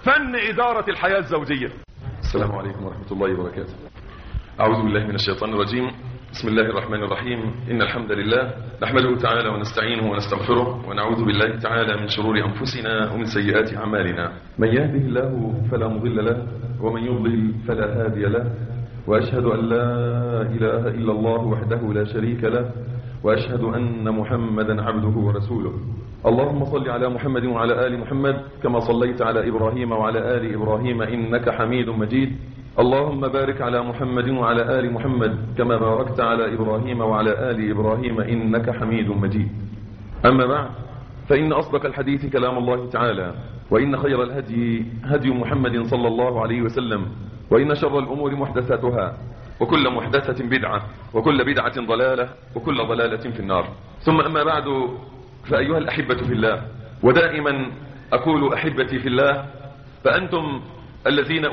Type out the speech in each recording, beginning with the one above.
فن إدارة الحياة الزوجية. السلام عليكم ورحمة الله وبركاته. أعوذ بالله من الشيطان الرجيم. بسم الله الرحمن الرحيم. إن الحمد لله نحمده تعالى ونستعينه ونستغفره ونعوذ بالله تعالى من شرور أنفسنا ومن سيئات أعمالنا. من يهده الله فلا مضل له ومن يضلل فلا هادي له، وأشهد أن لا إله إلا الله وحده لا شريك له، وأشهد أن محمدا عبده ورسوله. اللهم صل على محمد وعلى آل محمد كما صليت على إبراهيم وعلى آل إبراهيم إنك حميد مجيد. اللهم بارك على محمد وعلى آل محمد كما باركت على إبراهيم وعلى آل إبراهيم إنك حميد مجيد. أما بعد، فإن أصدق الحديث كلام الله تعالى، وإن خير الهدي هدي محمد صلى الله عليه وسلم، وإن شر الأمور محدثاتها، وكل محدثة بدعة، وكل بدعة ضلالة، وكل ضلالة في النار. ثم أما بعد، فأيها الأحبة في الله، ودائما أقول أحبتي في الله، فأنتم الذين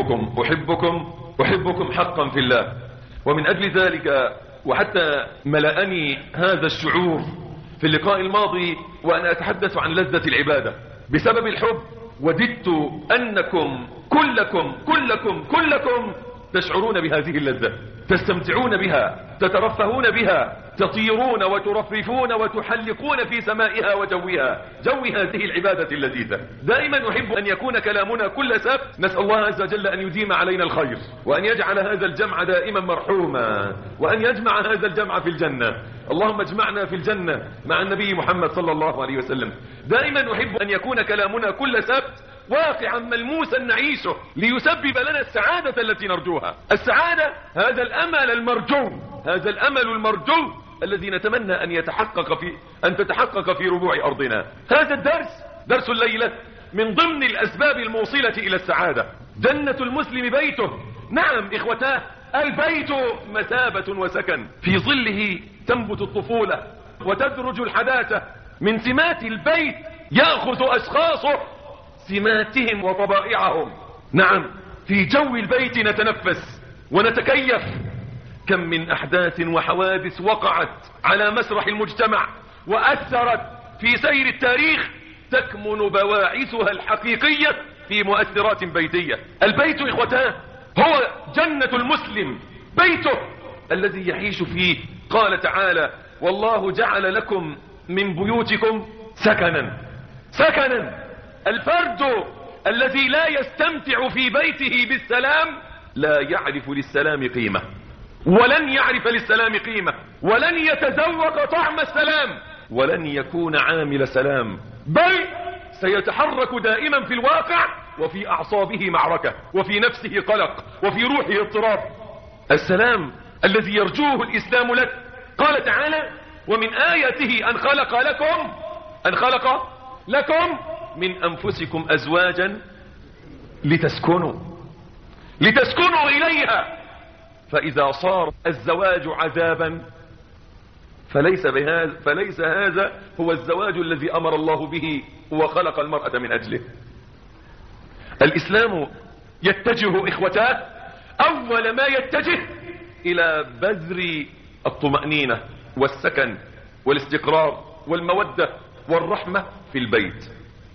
أحبكم حقا في الله. ومن أجل ذلك وحتى ملأني هذا الشعور في اللقاء الماضي وأنا أتحدث عن لذة العبادة بسبب الحب، وددت أنكم كلكم تشعرون بهذه اللذة، تستمتعون بها، تترفهون بها، تطيرون وترفرفون وتحلقون في سمائها وجوها، جو هذه العبادة اللذيذة. دائما أحب أن يكون كلامنا كل سبت نسأل الله عز وجل أن يديم علينا الخير، وأن يجعل هذا الجمع دائما مرحوما، وأن يجمع هذا الجمع في الجنة. اللهم اجمعنا في الجنة مع النبي محمد صلى الله عليه وسلم. دائما أحب أن يكون كلامنا كل سبت واقعا ملموسا نعيشه ليسبب لنا السعادة التي نرجوها. السعادة هذا الأمل المرجو الذي نتمنى أن تتحقق في ربوع أرضنا. هذا درس الليلة من ضمن الأسباب الموصلة إلى السعادة. جنة المسلم بيته. نعم إخوتاه، البيت مثابة وسكن، في ظله تنبت الطفولة وتدرج الحداثة. من سمات البيت يأخذ أشخاصه سماتهم وطبائعهم. نعم، في جو البيت نتنفس ونتكيف. كم من أحداث وحوادث وقعت على مسرح المجتمع وأثرت في سير التاريخ، تكمن بواعثها الحقيقية في مؤثرات بيتية. البيت إخوتاه هو جنة المسلم، بيته الذي يعيش فيه. قال تعالى: والله جعل لكم من بيوتكم سكنا. الفرد الذي لا يستمتع في بيته بالسلام لا يعرف للسلام قيمة، ولن يعرف للسلام قيمة، ولن يتذوق طعم السلام، ولن يكون عامل سلام، بل سيتحرك دائما في الواقع وفي أعصابه معركة، وفي نفسه قلق، وفي روحه اضطراب. السلام الذي يرجوه الإسلام لك. قال تعالى: ومن آياته أن خلق لكم من أنفسكم أزواجا لتسكنوا إليها. فإذا صار الزواج عذابا فليس هذا هو الزواج الذي أمر الله به وخلق المرأة من أجله. الإسلام يتجه إخوتاه أول ما يتجه إلى بذر الطمأنينة والسكن والاستقرار والمودة والرحمة في البيت،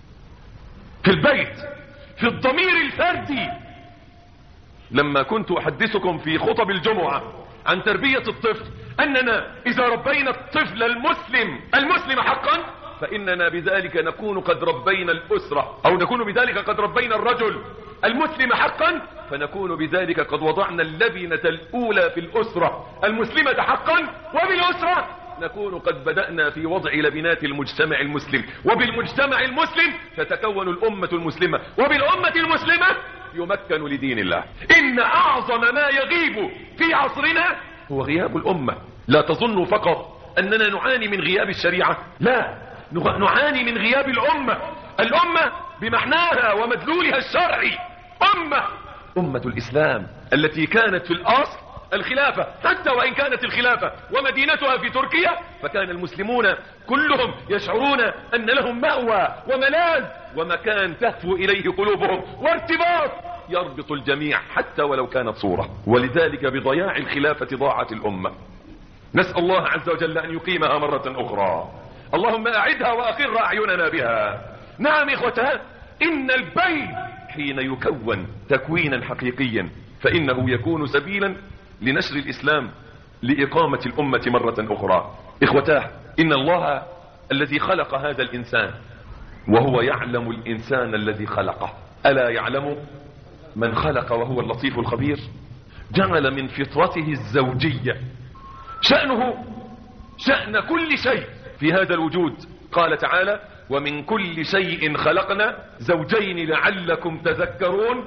في الضمير الفردي. لما كنت أحدثكم في خطب الجمعة عن تربية الطفل أننا إذا ربينا الطفل المسلم حقا، فإننا بذلك نكون قد ربينا الأسرة، أو نكون بذلك قد ربينا الرجل المسلم حقا، فنكون بذلك قد وضعنا اللبنة الأولى في الأسرة المسلمة حقا، وبالأسرة نكون قد بدأنا في وضع لبنات المجتمع المسلم، وبالمجتمع المسلم تتكون الأمة المسلمة، وبالأمة المسلمة يمكن لدين الله. إن أعظم ما يغيب في عصرنا هو غياب الأمة. لا تظنوا فقط أننا نعاني من غياب الشريعة، لا، نعاني من غياب الأمة بمعناها ومدلولها الشرعي. أمة الإسلام التي كانت في الأصل الخلافة، حتى وإن كانت الخلافة ومدينتها في تركيا، فكان المسلمون كلهم يشعرون أن لهم مأوى وملاذ ومكان تهفو إليه قلوبهم، وارتباط يربط الجميع حتى ولو كانت صورة. ولذلك بضياع الخلافة ضاعت الأمة. نسأل الله عز وجل أن يقيمها مرة أخرى. اللهم أعدها وأقر أعيننا بها. نعم إخوتها، إن البيت حين يكون تكوينا حقيقيا فإنه يكون سبيلا لنشر الإسلام لإقامة الأمة مرة أخرى. إخوتاه، إن الله الذي خلق هذا الإنسان وهو يعلم الإنسان الذي خلقه، ألا يعلم من خلق وهو اللطيف الخبير؟ جعل من فطرته الزوجية شأنه شأن كل شيء في هذا الوجود. قال تعالى: ومن كل شيء خلقنا زوجين لعلكم تذكرون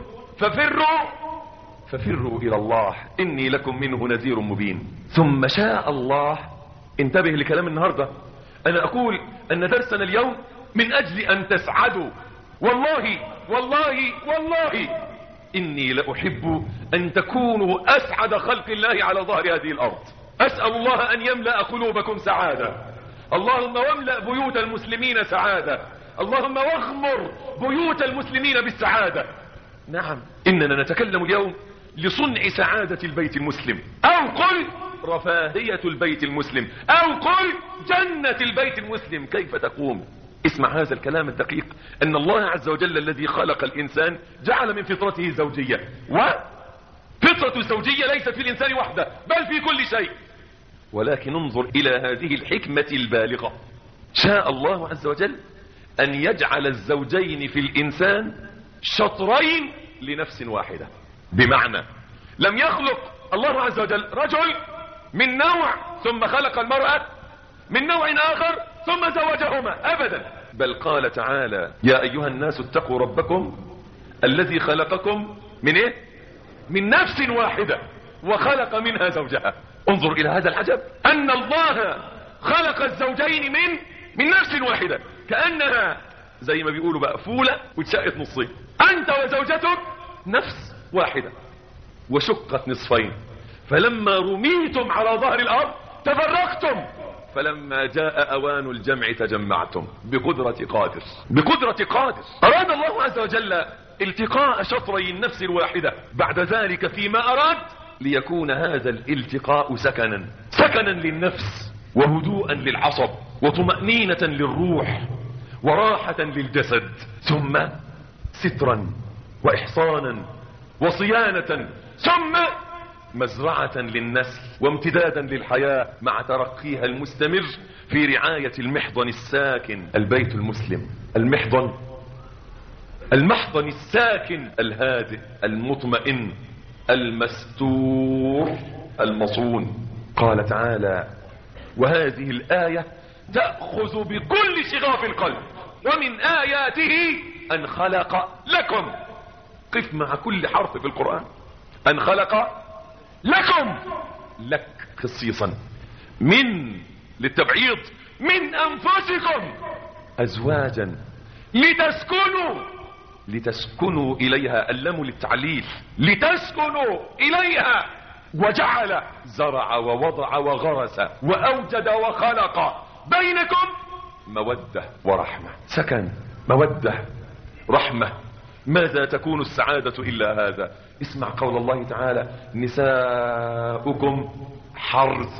ففروا إلى الله إني لكم منه نذير مبين. ثم شاء الله، انتبه لكلام النهاردة، أنا أقول أن درسنا اليوم من أجل أن تسعدوا. والله والله والله إني لأحب أن تكونوا أسعد خلق الله على ظهر هذه الأرض. أسأل الله أن يملأ قلوبكم سعادة، اللهم واملأ بيوت المسلمين سعادة، اللهم واغمر بيوت المسلمين بالسعادة. نعم، إننا نتكلم اليوم لصنع سعادة البيت المسلم، أو قل رفاهية البيت المسلم، أو قل جنة البيت المسلم. كيف تقوم؟ اسمع هذا الكلام الدقيق، أن الله عز وجل الذي خلق الإنسان جعل من فطرته الزوجية، وفطرة الزوجية ليست في الإنسان وحده بل في كل شيء. ولكن انظر إلى هذه الحكمة البالغة، شاء الله عز وجل أن يجعل الزوجين في الإنسان شطرين لنفس واحدة. بمعنى لم يخلق الله عز وجل رجل من نوع ثم خلق المرأة من نوع آخر ثم زوجهما، أبدا، بل قال تعالى: يا أيها الناس اتقوا ربكم الذي خلقكم من إيه؟ من نفس واحدة وخلق منها زوجها. انظر إلى هذا العجب، أن الله خلق الزوجين من نفس واحدة، كأنها زي ما بيقولوا بقى فولة واتشقت نصين. أنت وزوجتك نفس واحدة وشقت نصفين، فلما رميتم على ظهر الأرض تفرقتم، فلما جاء أوان الجمع تجمعتم. بقدرة قادر أراد الله عز وجل التقاء شطري النفس الواحدة. بعد ذلك فيما أراد ليكون هذا الالتقاء سكنا للنفس، وهدوءا للعصب، وطمأنينة للروح، وراحة للجسد، ثم سترا وإحصانا وصيانة، ثم مزرعة للنسل وامتدادا للحياة مع ترقيها المستمر في رعاية المحضن الساكن البيت المسلم. المحضن الساكن الهادئ المطمئن المستور المصون. قال تعالى: وهذه الآية تأخذ بكل شغاف القلب، ومن آياته أن خلق لكم. قف مع كل حرف في القرآن، أن خلق لكم، لك خصيصا، من للتبعيض، من أنفسكم أزواجا لتسكنوا إليها، اللام للتعليل، لتسكنوا إليها، وجعل زرع ووضع وغرس وأوجد وخلق بينكم مودة ورحمة. سكن، مودة، رحمة. ماذا تكون السعادة إلا هذا؟ اسمع قول الله تعالى: نساؤكم حرث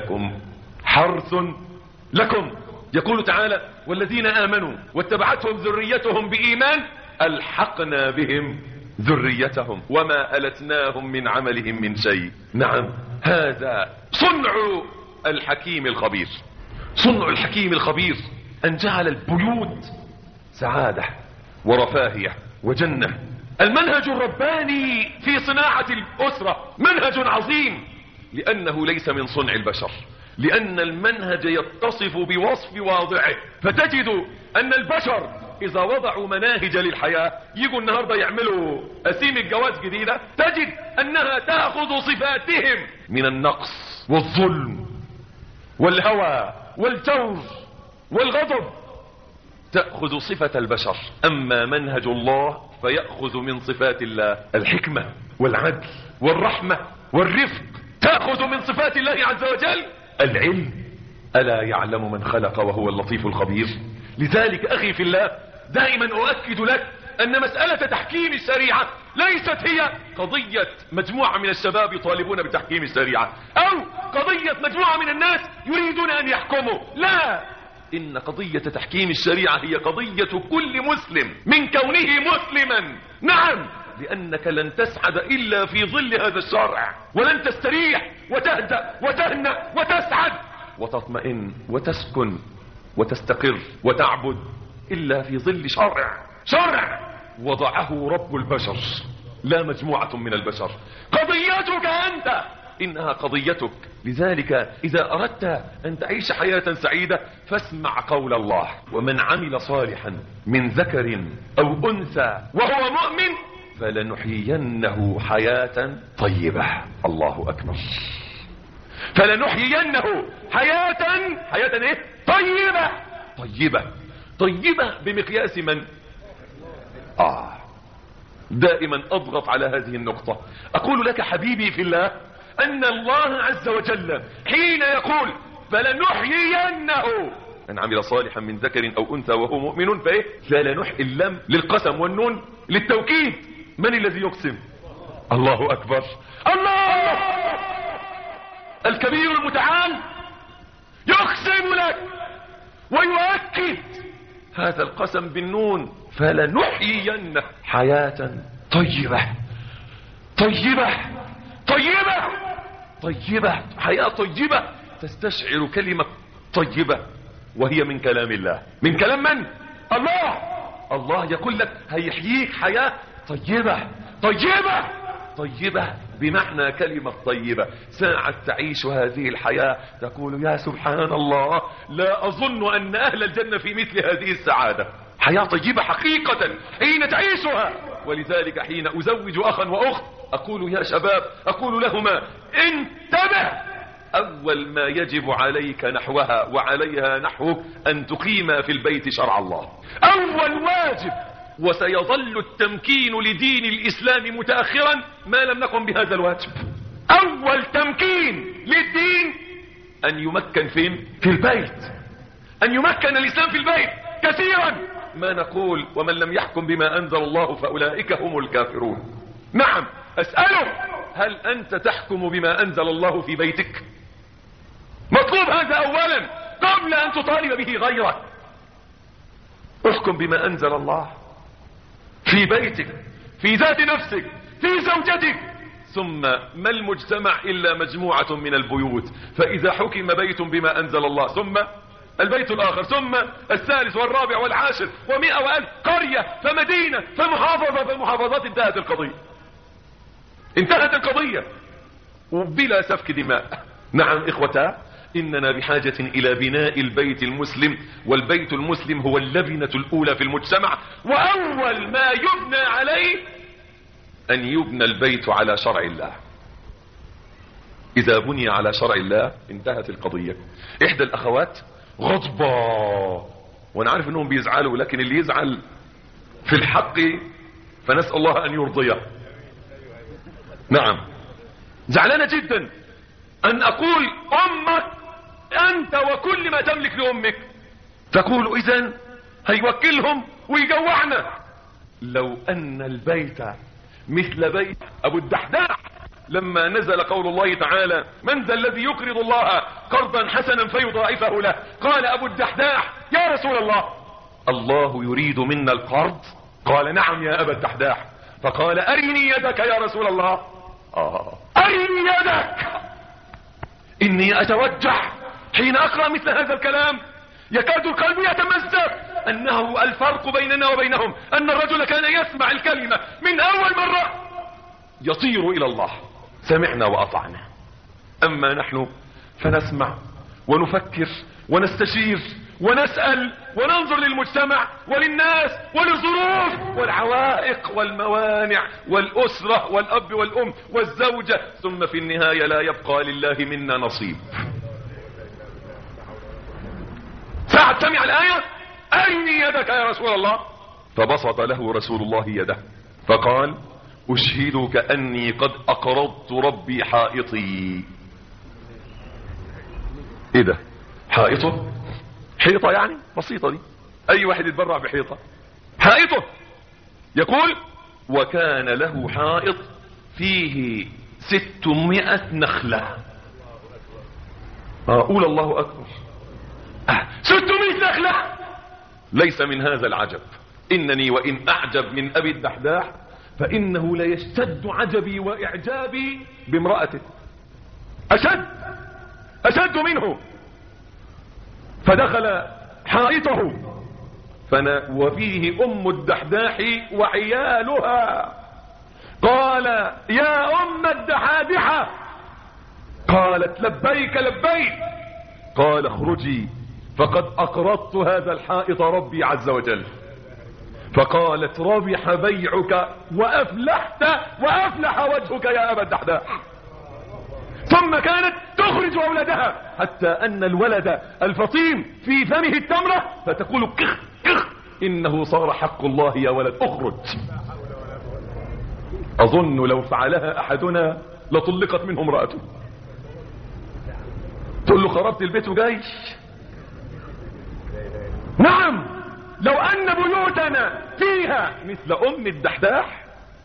لكم. يقول تعالى: والذين آمنوا واتبعتهم ذريتهم بإيمان ألحقنا بهم ذريتهم وما ألتناهم من عملهم من شيء. نعم، هذا صنع الحكيم الخبير. صنع الحكيم الخبير أن جعل البيوت سعادة ورفاهية وجنة. المنهج الرباني في صناعة الأسرة منهج عظيم، لأنه ليس من صنع البشر، لأن المنهج يتصف بوصف واضعه. فتجد أن البشر إذا وضعوا مناهج للحياة، يجوا النهاردة يعملوا أسيم الجواز جديدة، تجد أنها تأخذ صفاتهم من النقص والظلم والهوى والجور والغضب، تأخذ صفة البشر. أما منهج الله فيأخذ من صفات الله الحكمة والعدل والرحمة والرفق، تأخذ من صفات الله عز وجل العلم. ألا يعلم من خلق وهو اللطيف الخبير؟ لذلك أخي في الله، دائما أؤكد لك أن مسألة تحكيم الشريعة ليست هي قضية مجموعة من الشباب يطالبون بتحكيم الشريعة، أو قضية مجموعة من الناس يريدون أن يحكموا. لا، إن قضية تحكيم الشريعة هي قضية كل مسلم من كونه مسلما. نعم، لأنك لن تسعد إلا في ظل هذا الشرع، ولن تستريح وتهدأ وتهنأ وتسعد وتطمئن وتسكن وتستقر وتعبد إلا في ظل شرع وضعه رب البشر، لا مجموعة من البشر. قضيتك أنت، إنها قضيتك. لذلك إذا أردت أن تعيش حياة سعيدة فاسمع قول الله: ومن عمل صالحا من ذكر أو أنثى وهو مؤمن فلنحيينه حياة طيبة. الله أكبر. فلنحيينه حياة ايه؟ طيبة بمقياس من؟ دائما أضغط على هذه النقطة. أقول لك حبيبي في الله أن الله عز وجل حين يقول فلنحيينه، من عمل صالحا من ذكر أو أنثى وهو مؤمن فلنحيي، اللام للقسم والنون للتوكيد. من الذي يقسم؟ الله أكبر. الله الكبير المتعال يقسم لك ويؤكد هذا القسم بالنون: فلنحيينه حياة طيبة، حياة طيبة. تستشعر كلمة طيبة وهي من كلام الله. من كلام من؟ الله يقول لك هيحييك حياة طيبة بمعنى كلمة طيبة. ساعة تعيش هذه الحياة تقول يا سبحان الله، لا أظن أن أهل الجنة في مثل هذه السعادة. حياة طيبة حقيقة حين تعيشها. ولذلك حين أزوج أخا وأخت أقول يا شباب، أقول لهما: انتبه، أول ما يجب عليك نحوها وعليها نحوك أن تقيم في البيت شرع الله. أول واجب. وسيظل التمكين لدين الإسلام متأخرا ما لم نقم بهذا الواجب. أول تمكين للدين أن يمكن فين؟ في البيت. أن يمكن الإسلام في البيت. كثيرا ما نقول: ومن لم يحكم بما أنزل الله فأولئك هم الكافرون. نعم، أسأله: هل أنت تحكم بما أنزل الله في بيتك؟ مطلوب هذا أولا قبل أن تطالب به غيرك. احكم بما أنزل الله في بيتك، في ذات نفسك، في زوجتك. ثم ما المجتمع إلا مجموعة من البيوت، فإذا حكم بيت بما أنزل الله ثم البيت الآخر، ثم الثالث والرابع والعاشر ومئة وألف، قرية فمدينة فمحافظة فمحافظات، انتهت القضية وبلا سفك دماء. نعم إخوتا، إننا بحاجة إلى بناء البيت المسلم، والبيت المسلم هو اللبنة الأولى في المجتمع، وأول ما يبنى عليه أن يبنى البيت على شرع الله. إذا بني على شرع الله انتهت القضية. إحدى الأخوات غضبة، وأنا عارف أنهم بيزعلوا، لكن اللي يزعل في الحق فنسأل الله أن يرضيه. نعم، زعلانة جدا أن أقول أمك أنت وكل ما تملك لأمك، تقول إذن هيوكلهم ويجوعنا. لو أن البيت مثل بيت أبو الدحداح لما نزل قول الله تعالى: من ذا الذي يقرض الله قرضا حسنا فيضاعفه له، قال أبو الدحداح: يا رسول الله، الله يريد منا القرض؟ قال: نعم يا أبا الدحداح. فقال: أرني يدك يا رسول الله. أرني يدك. إني أتوجع حين أقرأ مثل هذا الكلام، يكاد القلب يتمزق. أنه الفرق بيننا وبينهم أن الرجل كان يسمع الكلمة من أول مرة يطير إلى الله: سمعنا وأطعنا. أما نحن فنسمع ونفكر ونستشير ونسأل وننظر للمجتمع وللناس وللظروف والعوائق والموانع والأسرة والأب والأم والزوجة، ثم في النهاية لا يبقى لله منا نصيب. ساعة سمع الآية: أرني يدك يا رسول الله. فبسط له رسول الله يده فقال: أشهدك أني قد أقرضت ربي حائطي. إيه ده؟ حائطه؟ حيطة يعني بسيطة دي، أي واحد يتبرع بحيطة. حائطه يقول: وكان له حائط فيه 600 نخلة. قول الله أكبر. 600 نخلة. ليس من هذا العجب، إنني وإن أعجب من أبي الدحداح فإنه ليشتد عجبي وإعجابي بامرأته، أشد منه. فدخل حائطه وفيه أم الدحداح وعيالها. قال يا أم الدحادحة. قالت لبيك لبيك. قال اخرجي فقد أقرضت هذا الحائط ربي عز وجل. فقالت ربح بيعك وأفلح وجهك يا أبا الدحداح. ثم كانت تخرج أولادها حتى أن الولد الفطيم في فمه التمرة فتقول كخ كخ إنه صار حق الله يا ولد اخرج. أظن لو فعلها أحدنا لطلقت منه امرأته. تقول له خربت البيت وجاي. نعم، لو أن بيوتنا فيها مثل أم الدحداح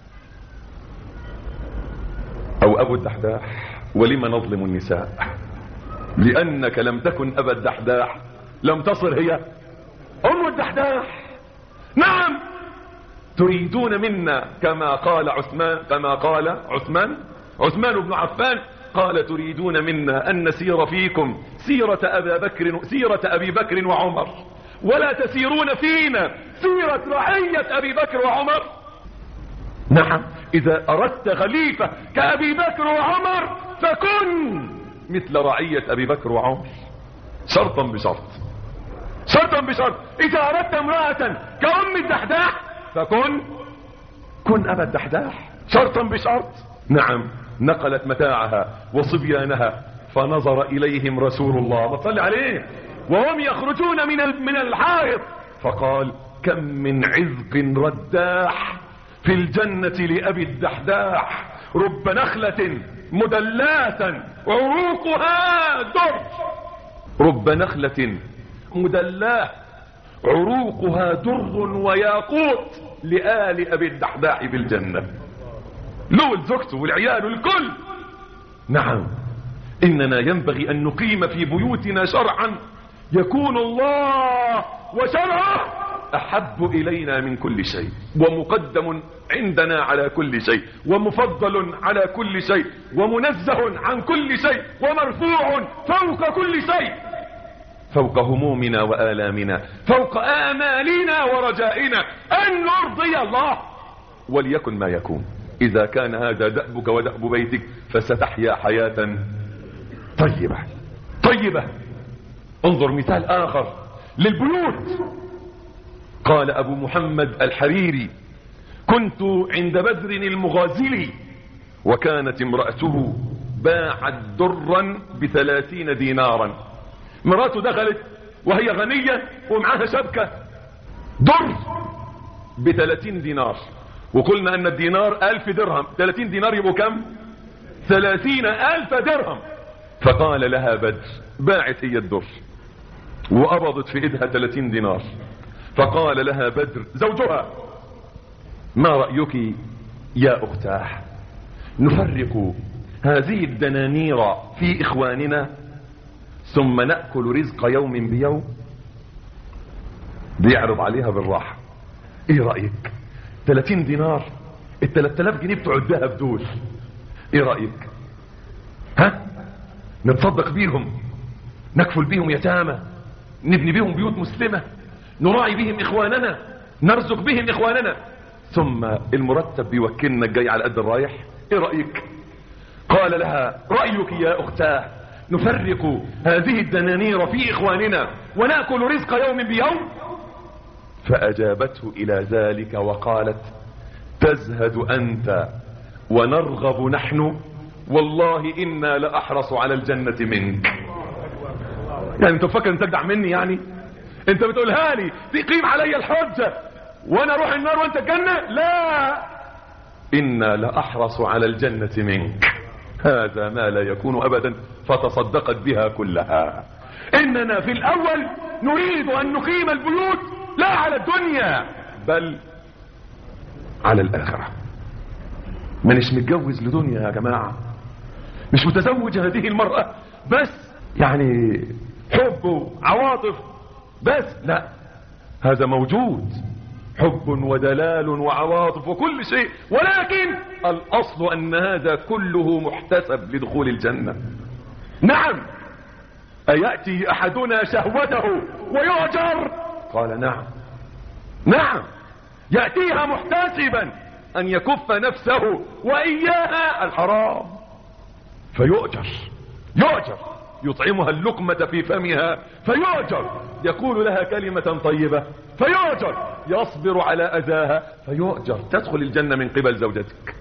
أو أبو الدحداح. ولما نظلم النساء؟ لأنك لم تكن أبا الدحداح لم تصر هي أم الدحداح. نعم، تريدون منا كما قال عثمان بن عفان قال تريدون منا أن نسير فيكم سيرة أبي بكر وعمر ولا تسيرون فينا سيرة رعية أبي بكر وعمر. نعم، إذا أردت خليفة كأبي بكر وعمر فكن مثل رعية أبي بكر وعمر، شرطا بشرط. إذا أردت امرأة كأم الدحداح كن أبا الدحداح، شرطا بشرط. نعم، نقلت متاعها وصبيانها فنظر إليهم رسول الله صلى الله عليه وهم يخرجون من الحائط فقال كم من عذق رداح في الجنة لأبي الدحداح، رب نخلة مدلاة عروقها در. رب نخلة مدلاة عروقها در وياقوت لآل أبي الدحداح بالجنة، له زوجته والعيال الكل. نعم، إننا ينبغي أن نقيم في بيوتنا شرعا يكون الله وشرعه أحب إلينا من كل شيء، ومقدم عندنا على كل شيء، ومفضل على كل شيء، ومنزه عن كل شيء، ومرفوع فوق كل شيء، فوق همومنا وآلامنا، فوق آمالنا ورجائنا أن نرضي الله. وليكن ما يكون. إذا كان هذا دأبك ودأب بيتك فستحيا حياة طيبة. انظر مثال آخر للبيوت. قال أبو محمد الحريري كنت عند بدر المغازلي وكانت امرأته باعت درا ب30 دينارا. مراته دخلت وهي غنية ومعها شبكة در ب30 دينار، وقلنا أن الدينار 1000 درهم، 30 دينار يبقوا كم؟ 30,000 درهم. فقال لها بدر، باعت هي الدر وقبضت في ايدها 30 دينار، فقال لها بدر زوجها ما رأيك يا أختاه نفرق هذه الدنانير في إخواننا ثم نأكل رزق يوم بيوم؟ بيعرض عليها بالراحة. ايه رأيك 30 دينار ال3000 جنيه بتوع الذهب دول، ايه رأيك؟ نتصدق بيهم، نكفل بيهم يتامى، نبني بيهم بيوت مسلمة، نراعي بهم إخواننا، نرزق بهم إخواننا، ثم المرتب بيوكلنا الجاي على قد الرايح، ايه رأيك؟ قال لها رأيك يا أختاه نفرق هذه الدنانير في إخواننا ونأكل رزق يوم بيوم؟ فأجابته إلى ذلك وقالت تزهد أنت ونرغب نحن، والله إنا لأحرص على الجنة منك. يعني انت فكر انت تجدع مني؟ يعني انت بتقولها لي تقيم علي الحجة وانا اروح النار وانت الجنة؟ لا، إنا لأحرص على الجنة منك. هذا ما لا يكون أبدا، فتصدقت بها كلها. إننا في الأول نريد أن نقيم البيوت لا على الدنيا بل على الآخرة. مانيش متجوز لدنيا يا جماعة، مش متزوج هذه المرأة بس يعني حب وعواطف بس لا، هذا موجود، حب ودلال وعواطف وكل شيء، ولكن الأصل أن هذا كله محتسب لدخول الجنة. نعم. أيأتي أحدنا شهوته ويؤجر؟ قال نعم. نعم، يأتيها محتسبا أن يكف نفسه وإياها الحرام فيؤجر. يطعمها اللقمة في فمها فيؤجر، يقول لها كلمة طيبة فيؤجر، يصبر على أذاها فيؤجر. تدخل الجنة من قبل زوجتك،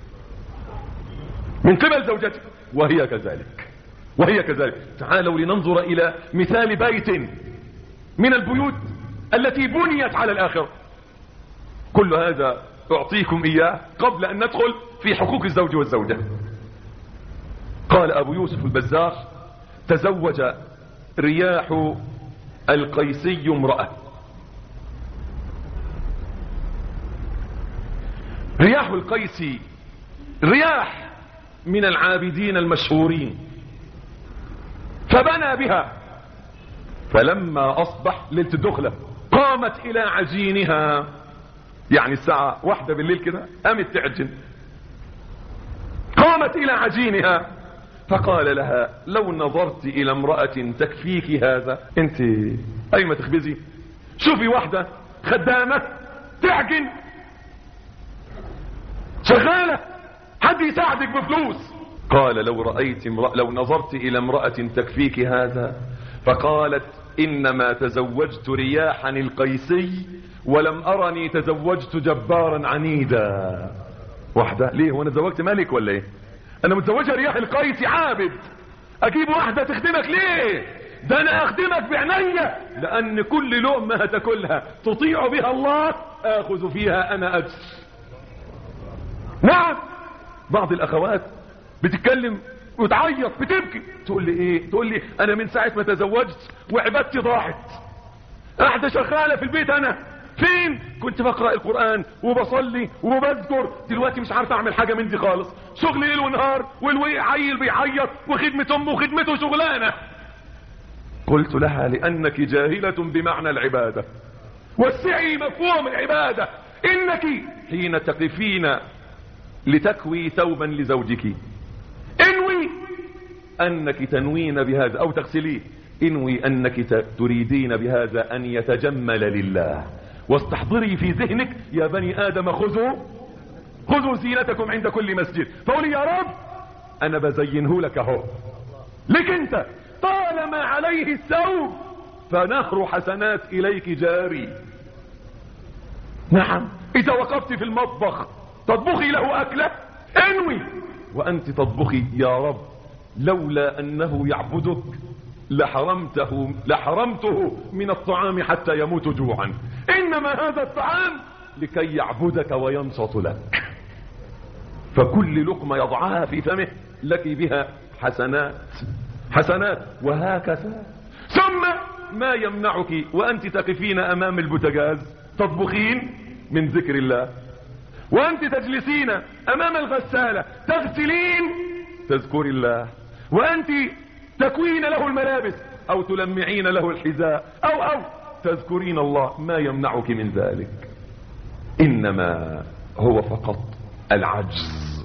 وهي كذلك. تعالوا لننظر إلى مثال بيت من البيوت التي بنيت على الآخرة. كل هذا أعطيكم إياه قبل أن ندخل في حقوق الزوج والزوجة. قال أبو يوسف البزار: تزوج رياح القيسي امرأة. رياح القيسي رياح من العابدين المشهورين، فبنى بها، فلما أصبح ليلة الدخلة قامت إلى عجينها، يعني الساعة 1 بالليل كده قامت تعجن، قامت إلى عجينها، فقال لها: لو نظرت إلى امرأة تكفيك هذا، انت أي ما تخبزي، شوفي واحدة خدامة تعجن شغالة، حد يساعدك بفلوس. قال: لو نظرت إلى امرأة تكفيك هذا. فقالت: إنما تزوجت رياحا القيسي ولم أرني تزوجت جبارا عنيدا. واحدة ليه؟ وانا تزوجت ملك ولا ايه؟ انا متزوجها رياح القيسي عابد، اجيب واحدة تخدمك ليه؟ ده انا اخدمك بعناية، لان كل لقمة هتاكلها تطيع بها الله اخذ فيها انا اجر. نعم. بعض الاخوات بتتكلم وتعيط بتبكي، تقول لي ايه؟ تقول لي انا من ساعة ما تزوجت وعبادتي ضاعت، قاعدة شغالة في البيت، انا فين؟ كنت بقرأ القرآن وبصلي وبذكر، دلوقتي مش عارف اعمل حاجة من دي خالص، شغل ليل ونهار، والوي عيل بيعيط، وخدمة امه وخدمته شغلانة. قلت لها: لانك جاهلة بمعنى العبادة، وسعي مفهوم العبادة. انك حين تقفين لتكوي ثوبا لزوجك، انوي انك تنوين بهذا، او تغسليه، انوي انك تريدين بهذا ان يتجمل لله، واستحضري في ذهنك: يا بني ادم خذوا زينتكم عند كل مسجد. فقولي: يا رب انا بزينه لك اهو، لك انت، طالما عليه الثوب فنهر حسنات اليك جاري. نعم. اذا وقفت في المطبخ تطبخي له اكله، انوي وانت تطبخي: يا رب لولا انه يعبدك لحرمته من الطعام حتى يموت جوعا، انما هذا الطعام لكي يعبدك وينصت لك. فكل لقمة يضعها في فمه لك بها حسنات، وهكذا. ثم ما يمنعك وانت تقفين امام البوتاجاز تطبخين من ذكر الله، وانت تجلسين امام الغسالة تغسلين تذكر الله، وانت تكوين له الملابس او تلمعين له الحذاء او تذكرين الله. ما يمنعك من ذلك؟ انما هو فقط العجز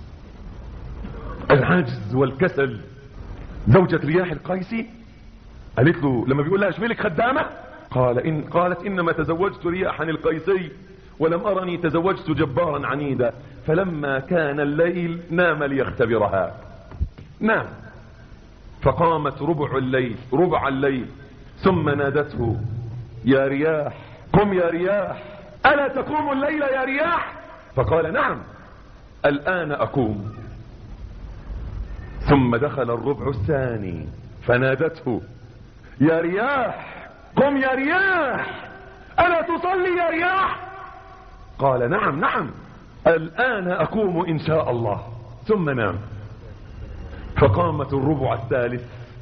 والكسل. زوجة رياح القيسي قالت له لما بيقول لها: اشملك خدامة؟ قالت: انما تزوجت رياحا القيسي ولم ارني تزوجت جبارا عنيدا. فلما كان الليل نام ليختبرها. نام. فقامت ربع الليل ثم نادته: يا رياح قم يا رياح، ألا تقوم الليل يا رياح؟ فقال: نعم الآن أقوم. ثم دخل الربع الثاني فنادته: يا رياح قم يا رياح، ألا تصلي يا رياح؟ قال: نعم الآن أقوم إن شاء الله. ثم نام. فقامت الربع الثالث،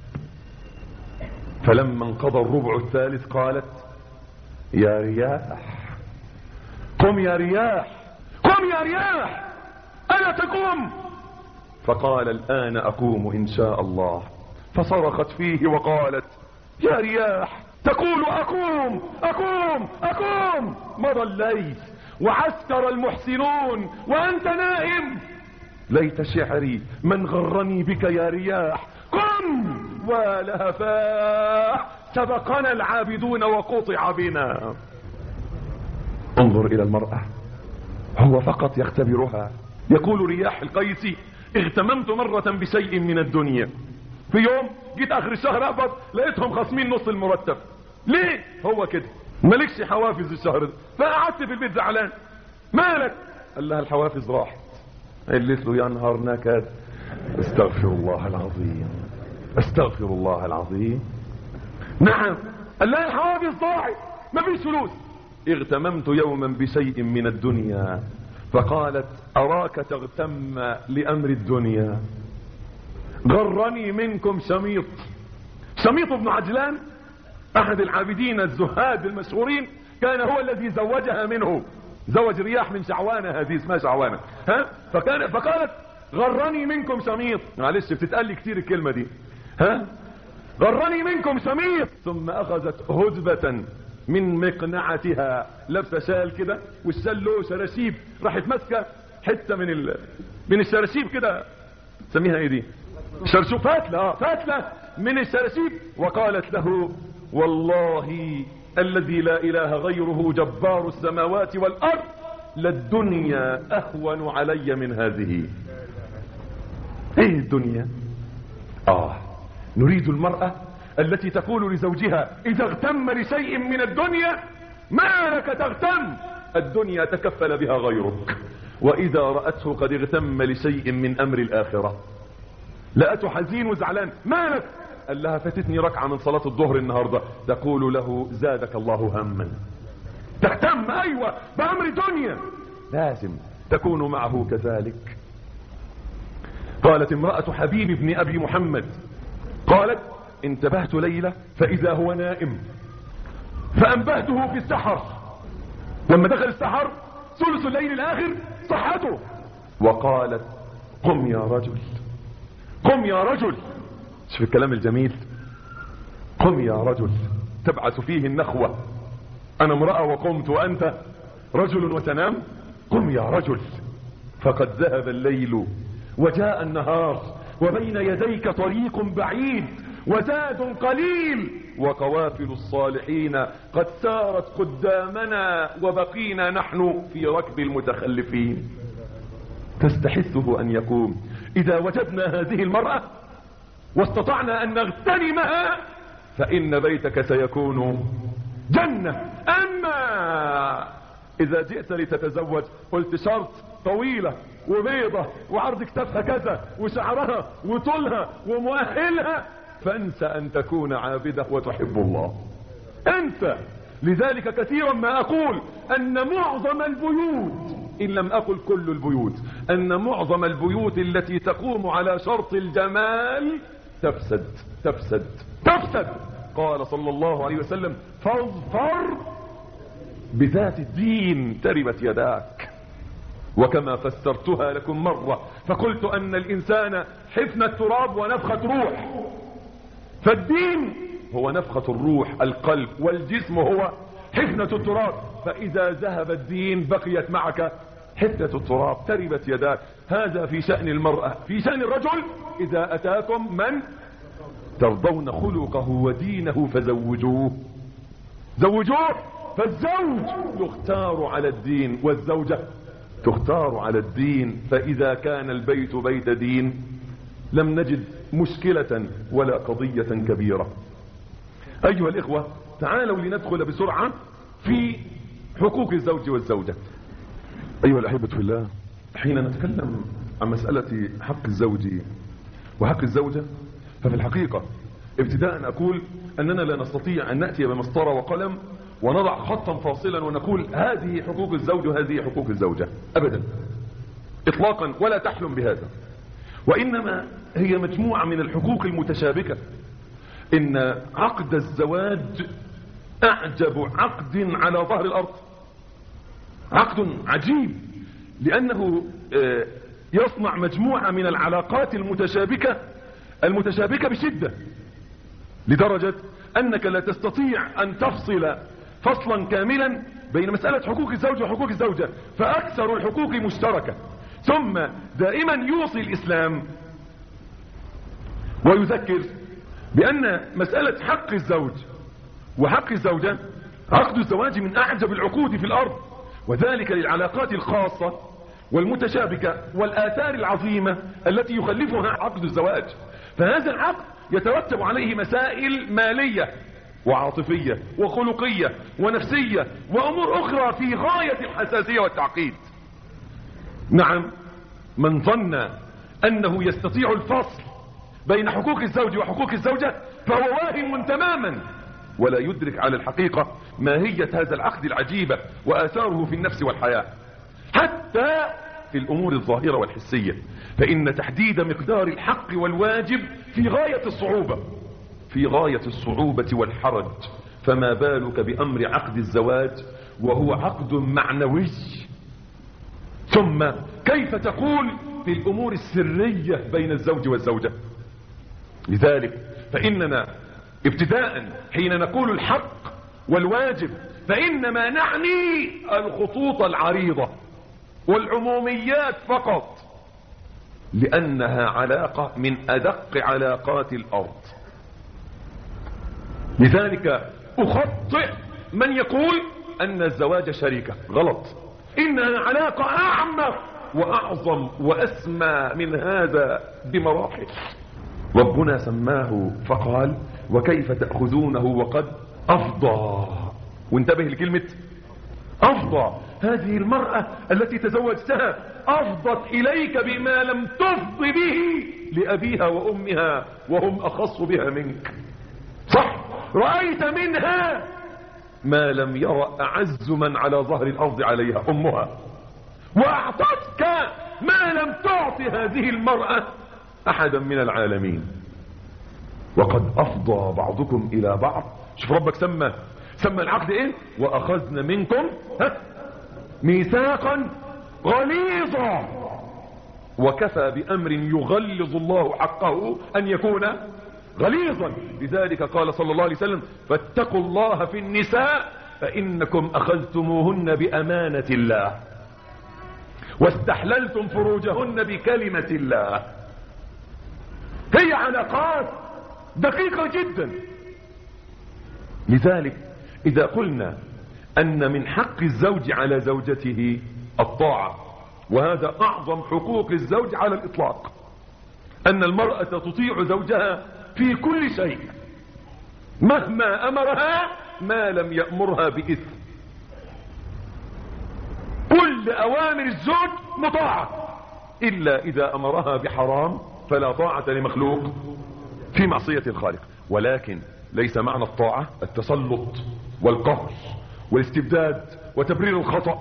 فلما انقضى الربع الثالث قالت: يا رياح قم يا رياح، قم يا رياح، ألا تقوم؟ فقال: الآن أقوم إن شاء الله. فصرخت فيه وقالت: يا رياح تقول أقوم أقوم أقوم. مضى الليل وعسكر المحسنون وأنت نائم. ليت شعري من غرني بك يا رياح. قم ولهفاه سبقنا العابدون وقطع بنا. انظر إلى المرأة، هو فقط يختبرها. يقول رياح القيسي: اغتممت مرة بشيء من الدنيا، في يوم جيت اخر الشهر اقبض لقيتهم خصمين نص المرتب. ليه؟ هو كده مالكش حوافز الشهر ده، فقعدت في البيت زعلان. مالك؟ قال لها الحوافز راحت. قالت له: يا نهار نكد. استغفر الله العظيم استغفر الله العظيم. نعم. قال لها الحوافز ضاعت، مفيش فلوس. اغتممت يوما بشيء من الدنيا. فقالت: اراك تغتم لامر الدنيا، غرني منكم شميط. شميط بن عجلان احد العابدين الزهاد المشهورين، كان هو الذي زوجها منه، زوج رياح من شعوانة، هذه اسمها شعوانة. فقالت: غرني منكم شميط. معلش بتتقال لي كتير الكلمة دي. غرني منكم شميط. ثم اخذت هدبة من مقنعتها، لابسه شال كده والشال له شراشيب، راحت ماسكه حته من الشراشيب كده، سميها ايه دي؟ شرشوب، فتله. فتله من الشراشيب. وقالت له: والله الذي لا اله غيره جبار السماوات والارض، للدنيا اهون علي من هذه. ايه الدنيا؟ نريد المرأة التي تقول لزوجها اذا اغتم لشيء من الدنيا: ما لك تغتم، الدنيا تكفل بها غيرك. واذا رأته قد اغتم لشيء من امر الاخرة لقته حزين وزعلان: ما لك؟ قال لها: فاتتني ركعة من صلاة الظهر النهاردة. تقول له: زادك الله هما. تهتم ايوه بامر الدنيا، لازم تكون معه كذلك. قالت امرأة حبيب بن ابي محمد، قالت: انتبهت ليلة فاذا هو نائم، فانبهته في السحر. لما دخل السحر ثلث الليل الاخر صحته، وقالت: قم يا رجل قم يا رجل. شوف الكلام الجميل. قم يا رجل تبعث فيه النخوة. انا امرأة وقمت وانت رجل وتنام. قم يا رجل، فقد ذهب الليل وجاء النهار، وبين يديك طريق بعيد وزاد قليل، وقوافل الصالحين قد سارت قدامنا، وبقينا نحن في ركب المتخلفين. تستحثه ان يقوم. اذا وجدنا هذه المرأة واستطعنا ان نغتنمها فان بيتك سيكون جنة. اما اذا جئت لتتزوج قلت شرط: طويلة وبيضة وعرض كتافها كذا وشعرها وطولها ومؤهلها، فانسى ان تكون عابدة وتحب الله. انسى. لذلك كثيرا ما اقول ان معظم البيوت، ان لم اقل كل البيوت، ان معظم البيوت التي تقوم على شرط الجمال تفسد تفسد تفسد. قال صلى الله عليه وسلم: فاظفر بذات الدين تربت يداك. وكما فسرتها لكم مرة فقلت ان الانسان حفنة تراب ونفخة روح، فالدين هو نفخة الروح القلب، والجسم هو حفنة التراب. فاذا ذهب الدين بقيت معك حفنة التراب، تربت يداك. هذا في شأن المرأة. في شأن الرجل: اذا اتاكم من ترضون خلقه ودينه فزوجوه. زوجوه. فالزوج يختار على الدين والزوجة تختار على الدين. فاذا كان البيت بيت دين لم نجد مشكلة ولا قضية كبيرة. ايها الاخوة، تعالوا لندخل بسرعة في حقوق الزوج والزوجة. ايها الاحبة في الله، حين نتكلم عن مسألة حق الزوج وحق الزوجة، ففي الحقيقة ابتداء اقول اننا لا نستطيع ان نأتي بمسطرة وقلم ونضع خطا فاصلا ونقول هذه حقوق الزوج وهذه حقوق الزوجة، ابدا اطلاقا، ولا تحلم بهذا. وانما هي مجموعة من الحقوق المتشابكة. ان عقد الزواج اعجب عقد على ظهر الارض، عقد عجيب، لانه يصنع مجموعة من العلاقات المتشابكة بشدة. لدرجة أنك لا تستطيع أن تفصل فصلا كاملا بين مسألة حقوق الزوج وحقوق الزوجة، فأكثر الحقوق مشتركة. ثم دائما يوصي الإسلام ويذكر بأن مسألة حق الزوج وحق الزوجة، عقد الزواج من أعجب العقود في الأرض، وذلك للعلاقات الخاصة والمتشابكة والآثار العظيمة التي يخلفها عقد الزواج. فهذا العقد يترتب عليه مسائل مالية وعاطفية وخلقية ونفسية وأمور أخرى في غاية الحساسية والتعقيد. نعم، من ظن أنه يستطيع الفصل بين حقوق الزوج وحقوق الزوجة فهو واهم تماما، ولا يدرك على الحقيقة ماهية هذا العقد العجيبة وآثاره في النفس والحياة، حتى في الأمور الظاهرة والحسية. فإن تحديد مقدار الحق والواجب في غاية الصعوبة، في غاية الصعوبة والحرج، فما بالك بأمر عقد الزواج وهو عقد معنوي. ثم كيف تقول في الأمور السرية بين الزوج والزوجة؟ لذلك فإننا ابتداء حين نقول الحق والواجب فإنما نعني الخطوط العريضة والعموميات فقط، لأنها علاقة من أدق علاقات الأرض. لذلك أخطئ من يقول أن الزواج شريكة، غلط. إنها علاقة أعمق وأعظم وأسمى من هذا بمراحل. ربنا سماه فقال: وكيف تأخذونه وقد أفضى. وانتبه لكلمة أفضى. هذه المرأة التي تزوجتها أفضت إليك بما لم تفض به لأبيها وأمها وهم أخص بها منك. صح، رأيت منها ما لم يرى أعز من على ظهر الأرض عليها، أمها، وأعطتك ما لم تعط هذه المرأة أحدا من العالمين. وقد أفضى بعضكم إلى بعض. شوف ربك سمى العقد إيه؟ وأخذنا منكم ميثاقا غليظا. وكفى بأمر يغلظ الله حقه أن يكون غليظا. لذلك قال صلى الله عليه وسلم: فاتقوا الله في النساء فإنكم أخذتموهن بأمانة الله واستحللتم فروجهن بكلمة الله. هي علاقات دقيقة جدا. لذلك إذا قلنا أن من حق الزوج على زوجته الطاعة، وهذا أعظم حقوق الزوج على الإطلاق، أن المرأة تطيع زوجها في كل شيء مهما أمرها ما لم يأمرها بإثم. كل أوامر الزوج مطاعة إلا إذا أمرها بحرام فلا طاعة لمخلوق في معصية الخالق. ولكن ليس معنى الطاعة التسلط والقهر والاستبداد وتبرير الخطأ.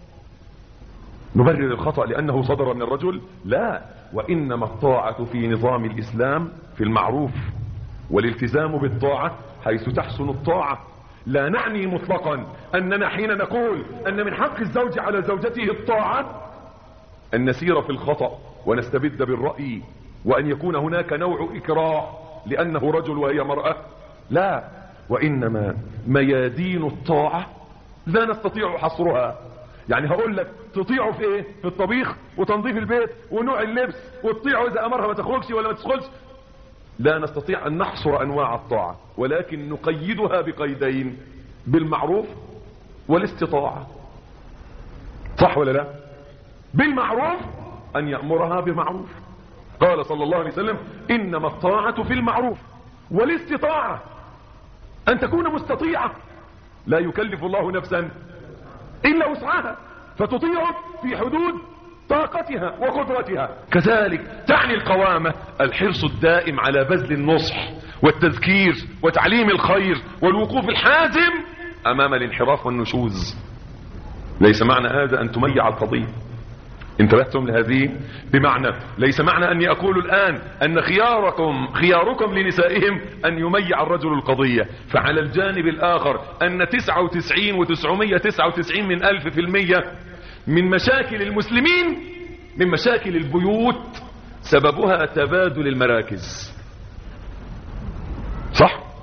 نبرر الخطأ لأنه صدر من الرجل؟ لا، وإنما الطاعة في نظام الإسلام في المعروف، والالتزام بالطاعة حيث تحسن الطاعة. لا نعني مطلقا أننا حين نقول أن من حق الزوج على زوجته الطاعة أن نسير في الخطأ ونستبد بالرأي وأن يكون هناك نوع إكراه لأنه رجل وهي مرأة. لا، وإنما ميادين الطاعة لا نستطيع حصرها. يعني هقول لك تطيعه في ايه؟ في الطبيخ وتنظيف البيت ونوع اللبس، وتطيعه اذا امرها ما تخرجش ولا ما تدخلش. لا نستطيع ان نحصر انواع الطاعة، ولكن نقيدها بقيدين: بالمعروف والاستطاعة. صح ولا لا؟ بالمعروف ان يأمرها بمعروف. قال صلى الله عليه وسلم: انما الطاعة في المعروف. والاستطاعة ان تكون مستطيعة، لا يكلف الله نفسا إلا وسعها، فتطيع في حدود طاقتها وقدرتها. كذلك تعني القوامة الحرص الدائم على بذل النصح والتذكير وتعليم الخير والوقوف الحازم أمام الانحراف والنشوز. ليس معنى هذا أن تميع القضية. انتبهتم لهذه؟ بمعنى ليس معنى أني أقول الآن أن خياركم لنسائهم أن يميع الرجل القضية. فعلى الجانب الآخر أن 99.999 من 1000% من مشاكل المسلمين، من مشاكل البيوت، سببها تبادل المراكز. صح؟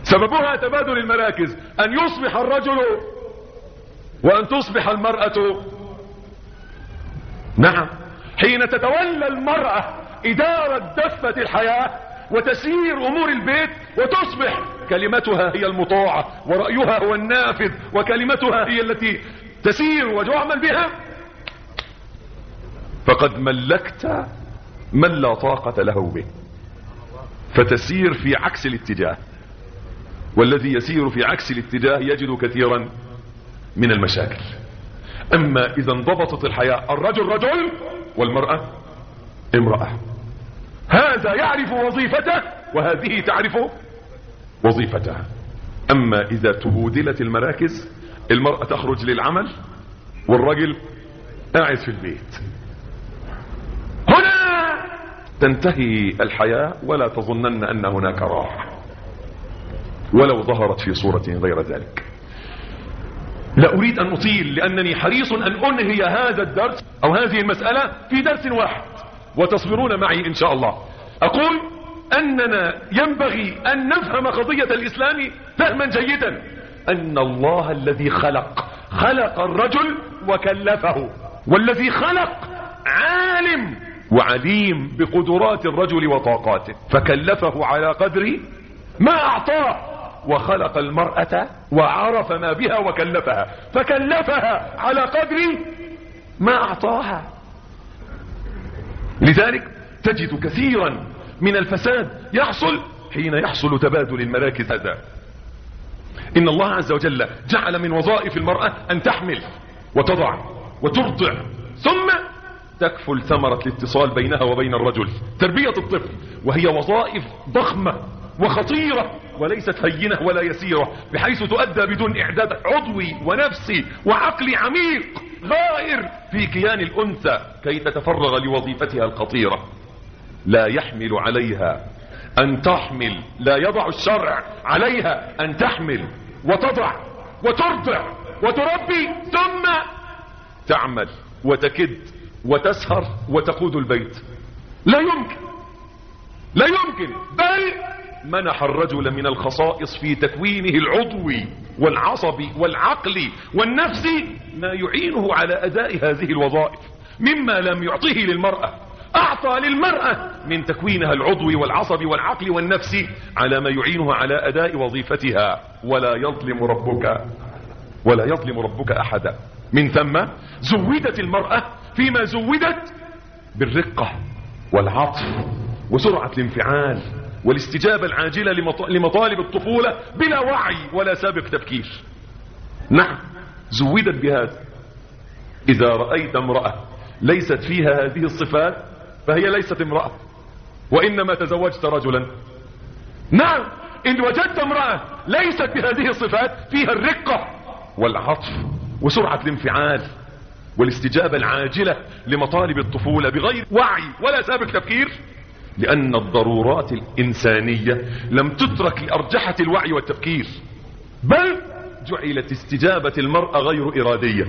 سببها تبادل المراكز، ان يصبح الرجل وان تصبح المرأة. نعم، حين تتولى المرأة إدارة دفة الحياة وتسيير امور البيت وتصبح كلمتها هي المطاعة ورأيها هو النافذ وكلمتها هي التي تسير وتعمل بها، فقد ملكت من لا طاقة له به، فتسير في عكس الاتجاه، والذي يسير في عكس الاتجاه يجد كثيرا من المشاكل. اما اذا انضبطت الحياة، الرجل رجل والمرأة امرأة، هذا يعرف وظيفته وهذه تعرف وظيفتها. اما اذا تبودلت المراكز، المرأة تخرج للعمل والرجل قاعد في البيت، هنا تنتهي الحياة. ولا تظنن ان هناك راحة ولو ظهرت في صورة غير ذلك. لا اريد ان اطيل لانني حريص ان انهي هذا الدرس او هذه المسألة في درس واحد، وتصبرون معي ان شاء الله. اقول اننا ينبغي ان نفهم قضية الاسلام فهما جيدا، ان الله الذي خلق الرجل وكلفه، والذي خلق عالم وعليم بقدرات الرجل وطاقاته، فكلفه على قدر ما اعطاه، وخلق المرأة وعرف ما بها وكلفها فكلفها على قدر ما اعطاها. لذلك تجد كثيرا من الفساد يحصل حين يحصل تبادل المراكز هذا. ان الله عز وجل جعل من وظائف المرأة ان تحمل وتضع وترضع، ثم تكفل ثمرة الاتصال بينها وبين الرجل، تربية الطفل، وهي وظائف ضخمة وخطيرة وليست هينة ولا يسيرة، بحيث تؤدى بدون اعداد عضوي ونفسي وعقلي عميق غائر في كيان الانثى كي تتفرغ لوظيفتها الخطيرة. لا يحمل عليها ان تحمل، لا يضع الشرع عليها ان تحمل وتضع وترضع وتربي ثم تعمل وتكد وتسهر وتقود البيت. لا يمكن، بل منح الرجل من الخصائص في تكوينه العضوي والعصبي والعقلي والنفسي ما يعينه على اداء هذه الوظائف مما لم يعطيه للمرأة. اعطى للمرأة من تكوينها العضوي والعصبي والعقلي والنفسي على ما يعينها على اداء وظيفتها. ولا يظلم ربك احدا. من ثم زودت المرأة فيما زودت بالرقة والعطف وسرعة الانفعال والاستجابة العاجلة لمطالب الطفولة بلا وعي ولا سابق تفكير. نعم، زودت بهذا. اذا رأيت امرأة ليست فيها هذه الصفات فهي ليست امرأة، وانما تزوجت رجلا. نعم، ان وجدت امرأة ليست بهذه الصفات، فيها الرقة والعطف وسرعة الانفعال والاستجابة العاجلة لمطالب الطفولة بغير وعي ولا سابق تفكير، لأن الضرورات الإنسانية لم تترك لأرجحة الوعي والتفكير، بل جعلت استجابة المرأة غير إرادية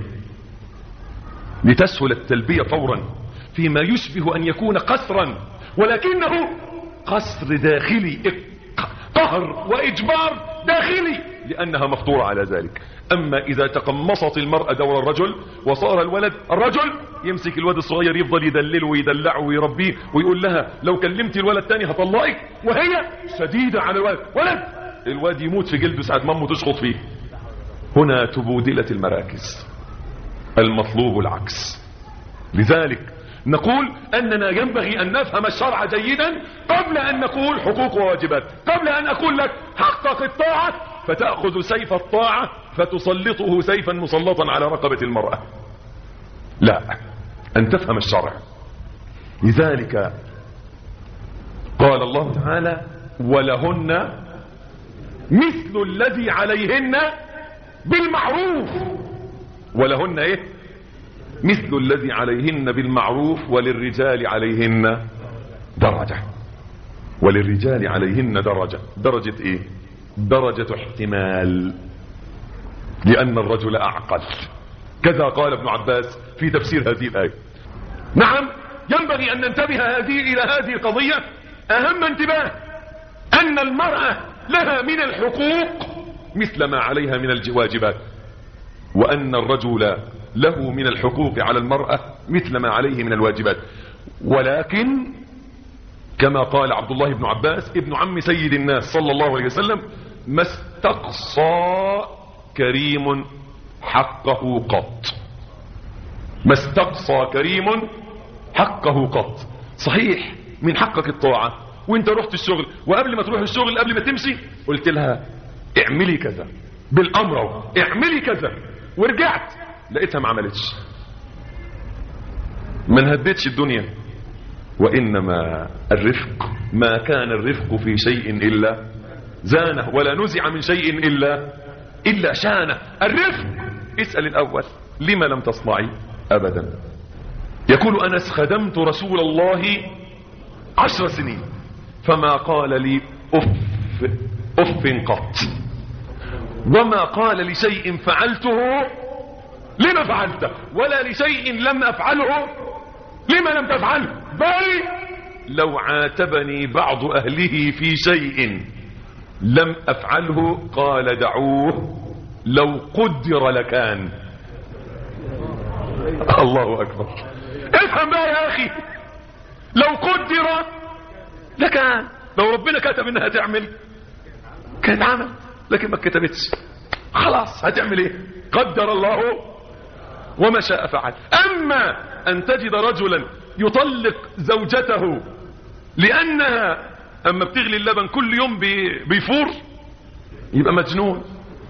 لتسهل التلبية فورا فيما يشبه أن يكون قسرا، ولكنه قسر داخلي، قهر وإجبار داخلي لأنها مفطورة على ذلك. أما إذا تقمصت المرأة دور الرجل وصار الرجل يمسك الولد الصغير يفضل يدلله ويدلعه ويربيه ويقول لها لو كلمت الولد تاني هطلقك، وهي شديدة على الولد يموت في جلده ساعة مامه تشخط فيه. هنا تبودلت المراكز، المطلوب العكس. لذلك نقول أننا ينبغي أن نفهم الشرع جيدا قبل أن نقول حقوق وواجبات، قبل أن أقول لك حقق الطاعة فتأخذ سيف الطاعة فتسلطه سيفا مسلطا على رقبة المرأة. لا، أن تفهم الشرع. لذلك قال الله تعالى ولهن مثل الذي عليهن بالمعروف. ولهن ايه؟ مثل الذي عليهن بالمعروف وللرجال عليهن درجة. وللرجال عليهن درجة. درجة ايه؟ درجة احتمال، لأن الرجل أعقل. كذا قال ابن عباس في تفسير هذه الآية. نعم، ينبغي أن ننتبه إلى هذه القضية أهم انتباه، أن المرأة لها من الحقوق مثل ما عليها من الواجبات، وأن الرجل له من الحقوق على المرأة مثل ما عليه من الواجبات. ولكن كما قال عبد الله بن عباس ابن عم سيد الناس صلى الله عليه وسلم: ما استقصى كريم حقه قط. ما استقصى كريم حقه قط. صحيح من حقك الطاعة، وانت رحت الشغل، وقبل ما تروح الشغل قبل ما تمشي قلت لها اعملي كذا بالامر، اعملي كذا، ورجعت لقيتها ما عملتش، ما انهدتش الدنيا. وانما الرفق، ما كان الرفق في شيء الا زانه، ولا نزع من شيء الا شانه. الرفق اسأل الاول لما لم تصنعي؟ ابدا. يقول انس: خدمت رسول الله 10 سنين فما قال لي اف قط، وما قال لشيء فعلته لما فعلته، ولا لشيء لم افعله لما لم تفعله، بل لو عاتبني بعض اهله في شيء لم افعله قال دعوه لو قدر لكان. الله اكبر. افهم بقى يا اخي، لو قدر لكان، لو ربنا كتب انها تعمل كانت عمل، لكن ما كتبتش، خلاص هتعمل ايه؟ قدر الله وما شاء فعل. اما ان تجد رجلا يطلق زوجته لانها اما بتغلي اللبن كل يوم بيفور، يبقى مجنون.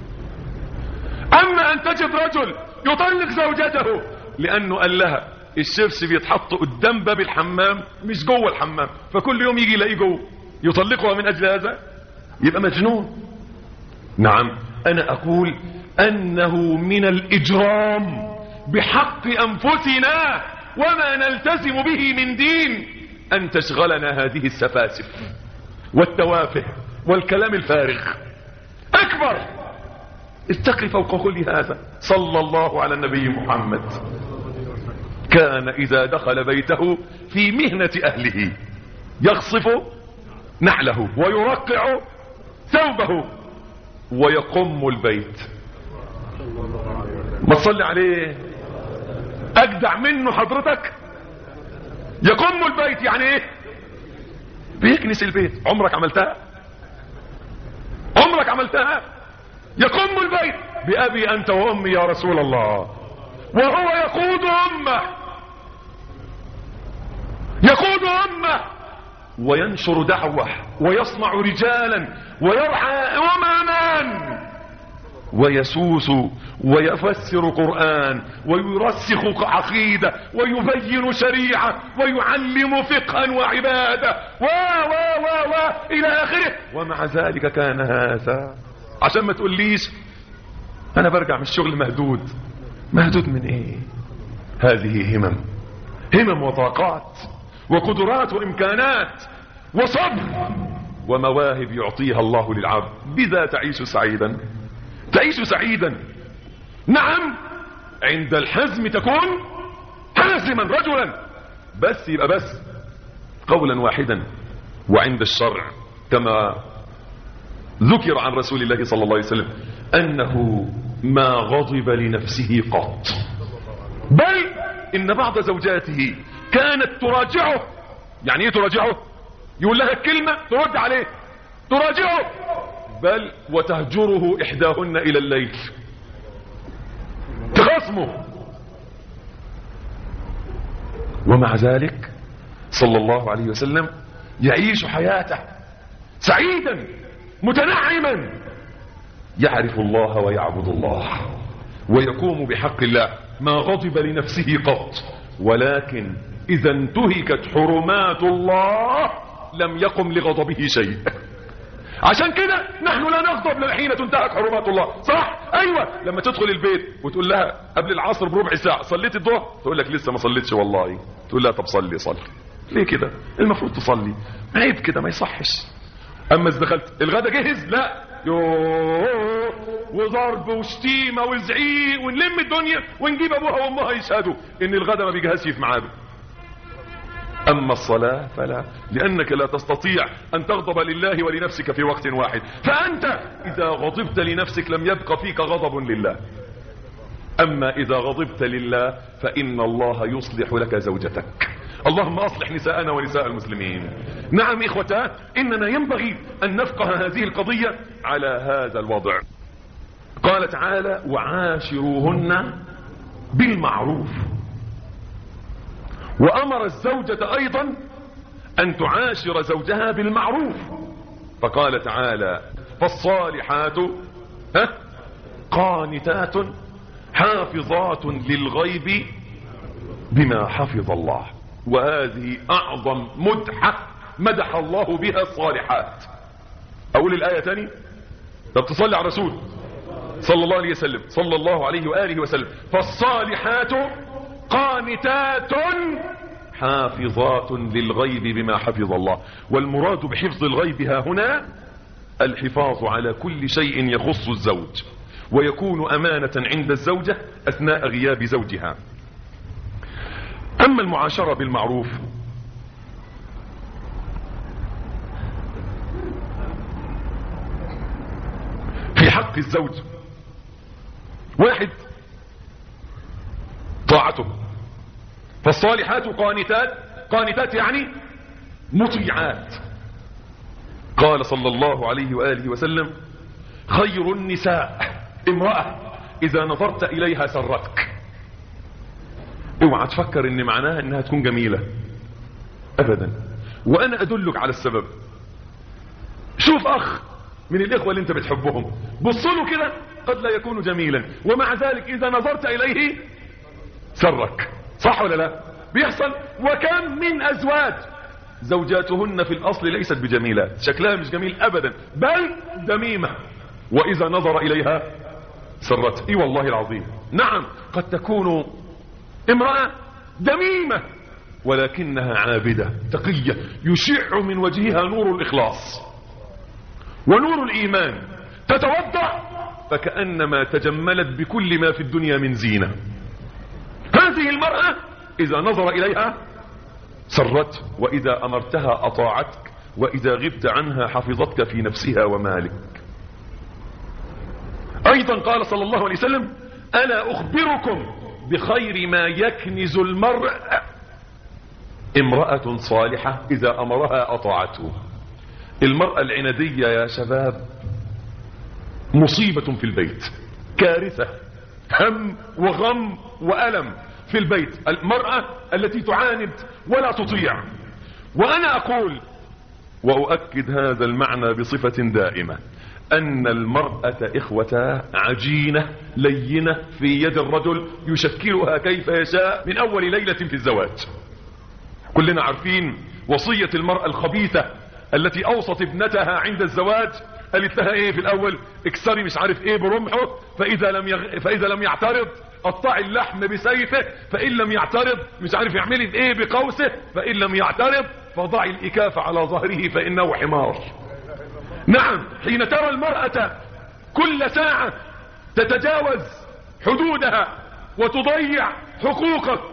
اما ان تجد رجل يطلق زوجته لانه قال لها الشبس بيتحط قدام باب الحمام مش جوه الحمام، فكل يوم يجي يلاقيه جوه، يطلقها من اجل هذا، يبقى مجنون. نعم، انا اقول انه من الاجرام بحق انفسنا وما نلتزم به من دين ان تشغلنا هذه السفاسف والتوافه والكلام الفارغ. اكبر. اتقي فوق كل هذا. صلى الله على النبي محمد. كان اذا دخل بيته في مهنة اهله يخصف نعله ويرقع ثوبه ويقم البيت. ما تصلي عليه؟ اجدع منه حضرتك؟ يقم البيت يعني ايه؟ بيكنس البيت. عمرك عملتها؟ عمرك عملتها؟ يقم البيت. بأبي أنت وأمي يا رسول الله. وهو يقود أمه، يقود أمه وينشر دعوة ويصنع رجالا ويرعى أمما ويسوس ويفسر قرآن ويرسخ عقيدة ويبين شريعة ويعلم فقها وعبادة و إلى آخره. ومع ذلك كان هذا. عشان ما تقوليش أنا برجع من الشغل مهدود. مهدود من إيه؟ هذه همم وطاقات وقدرات وإمكانات وصبر ومواهب يعطيها الله للعبد. بذا تعيش سعيدا، تعيش سعيدا. نعم، عند الحزم تكون حازما رجلا، بس يبقى بس قولا واحدا. وعند الشرع كما ذكر عن رسول الله صلى الله عليه وسلم أنه ما غضب لنفسه قط، بل إن بعض زوجاته كانت تراجعه. يعني ايه تراجعه؟ يقول لها الكلمة ترد عليه، تراجعه، بل وتهجره إحداهن إلى الليل، تخاصمه. ومع ذلك صلى الله عليه وسلم يعيش حياته سعيدا متنعما، يعرف الله ويعبد الله ويقوم بحق الله. ما غضب لنفسه قط، ولكن إذا انتهكت حرمات الله لم يقم لغضبه شيء. عشان كده نحن لا نغضب حين تنتهك حرمات الله. صح؟ ايوه. لما تدخل البيت وتقول لها قبل العصر بربع ساعة صليت الظهر، تقول لك لسه ما صليتش والله. تقول لها طب صلي. ليه كده؟ المفروض تصلي. عيب كده، ما يصحش. اما اذا دخلت الغدا جهز، لا يوه وضرب وشتيمة وزعيق ونلم الدنيا ونجيب ابوها وامها يشهدوا ان الغدا ما بيجهزش في ميعاده. أما الصلاة فلا، لأنك لا تستطيع أن تغضب لله ولنفسك في وقت واحد، فأنت إذا غضبت لنفسك لم يبق فيك غضب لله. أما إذا غضبت لله فإن الله يصلح لك زوجتك. اللهم أصلح نساءنا ونساء المسلمين. نعم إخوتاه، إننا ينبغي أن نفقه هذه القضية على هذا الوضع. قال تعالى وعاشروهن بالمعروف، وأمر الزوجة أيضا أن تعاشر زوجها بالمعروف، فقال تعالى فالصالحات قانتات حافظات للغيب بما حفظ الله. وهذه أعظم مدحة مدح الله بها الصالحات. أقول الآية تاني؟ طب تصلي على الرسول صلى الله عليه وسلم، صلى الله عليه وآله وسلم. فالصالحات قانتات حافظات للغيب بما حفظ الله. والمراد بحفظ الغيب ها هنا الحفاظ على كل شيء يخص الزوج، ويكون أمانة عند الزوجة أثناء غياب زوجها. أما المعاشرة بالمعروف في حق الزوج، واحد طاعته. فالصالحات قانتات يعني مطيعات. قال صلى الله عليه وآله وسلم خير النساء امرأة إذا نظرت إليها سرتك. اوعى تفكر ان معناها انها تكون جميلة ابدا، وانا ادلك على السبب. شوف اخ من الاخوة اللي انت بتحبهم، بصله كده قد لا يكون جميلا، ومع ذلك اذا نظرت اليه سرك، صح ولا لا؟ بيحصل. وكم من ازواج زوجاتهن في الاصل ليست بجميلات، شكلها مش جميل ابدا بل دميمة، واذا نظر اليها سرت. اي والله العظيم. نعم قد تكون امرأة دميمة ولكنها عابدة تقية يشع من وجهها نور الإخلاص ونور الإيمان، تتوضأ فكأنما تجملت بكل ما في الدنيا من زينة. هذه المرأة إذا نظر إليها سرت، وإذا أمرتها أطاعتك، وإذا غبت عنها حفظتك في نفسها ومالك. أيضا قال صلى الله عليه وسلم ألا أخبركم بخير ما يكنز المرء امرأة صالحة إذا أمرها أطاعته. المرأة العنادية يا شباب مصيبة في البيت، كارثة، هم وغم وألم في البيت. المرأة التي تعاند ولا تطيع. وأنا أقول وأؤكد هذا المعنى بصفة دائمة أن المرأة إخوتها عجينة لينة في يد الرجل يشكلها كيف يشاء من أول ليلة في الزواج. كلنا عارفين وصية المرأة الخبيثة التي أوصت ابنتها عند الزواج، قالت لها إيه في الأول؟ اكسري مش عارف إيه برمحه، فإذا لم يعترض قطعي اللحم بسيفه، فإن لم يعترض مش عارف يعملي إيه بقوسه، فإن لم يعترض فضعي الإكاف على ظهره فإنه حمار. نعم حين ترى المرأة كل ساعة تتجاوز حدودها وتضيع حقوقك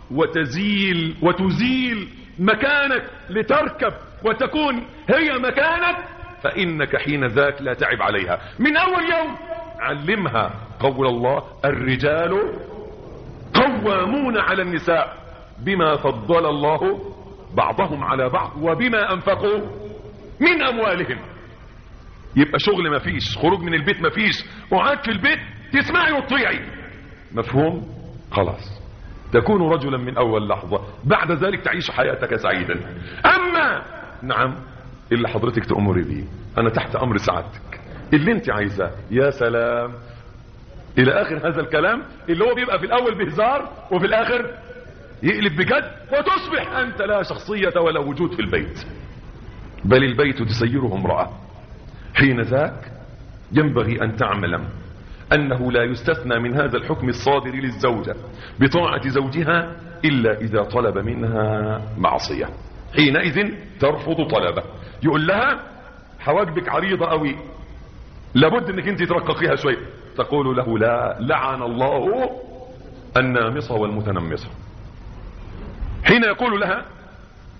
وتزيل مكانك لتركب وتكون هي مكانك، فإنك حين ذاك لا تعب عليها. من أول يوم علمها قول الله الرجال قوامون على النساء بما فضل الله بعضهم على بعض وبما أنفقوا من أموالهم. يبقى شغل ما فيش، خروج من البيت ما فيش، وقعد في البيت تسمعي وتطيعي. مفهوم؟ خلاص تكون رجلا من أول لحظة، بعد ذلك تعيش حياتك سعيدا. أما نعم اللي حضرتك تأمري بيه أنا تحت أمر سعادتك، اللي انت عايزاه. يا سلام إلى آخر هذا الكلام اللي هو بيبقى في الأول بهزار وفي الآخر يقلب بجد، وتصبح أنت لا شخصية ولا وجود في البيت، بل البيت تسيره امرأة. حين ذاك ينبغي أن تعلم أنه لا يستثنى من هذا الحكم الصادر للزوجة بطاعة زوجها إلا إذا طلب منها معصية، حينئذ ترفض طلبه. يقول لها حواجبك عريضة قوي لابد انك انت ترققيها شوية، تقول له لا، لعن الله النامصة والمتنمصة. حين يقول لها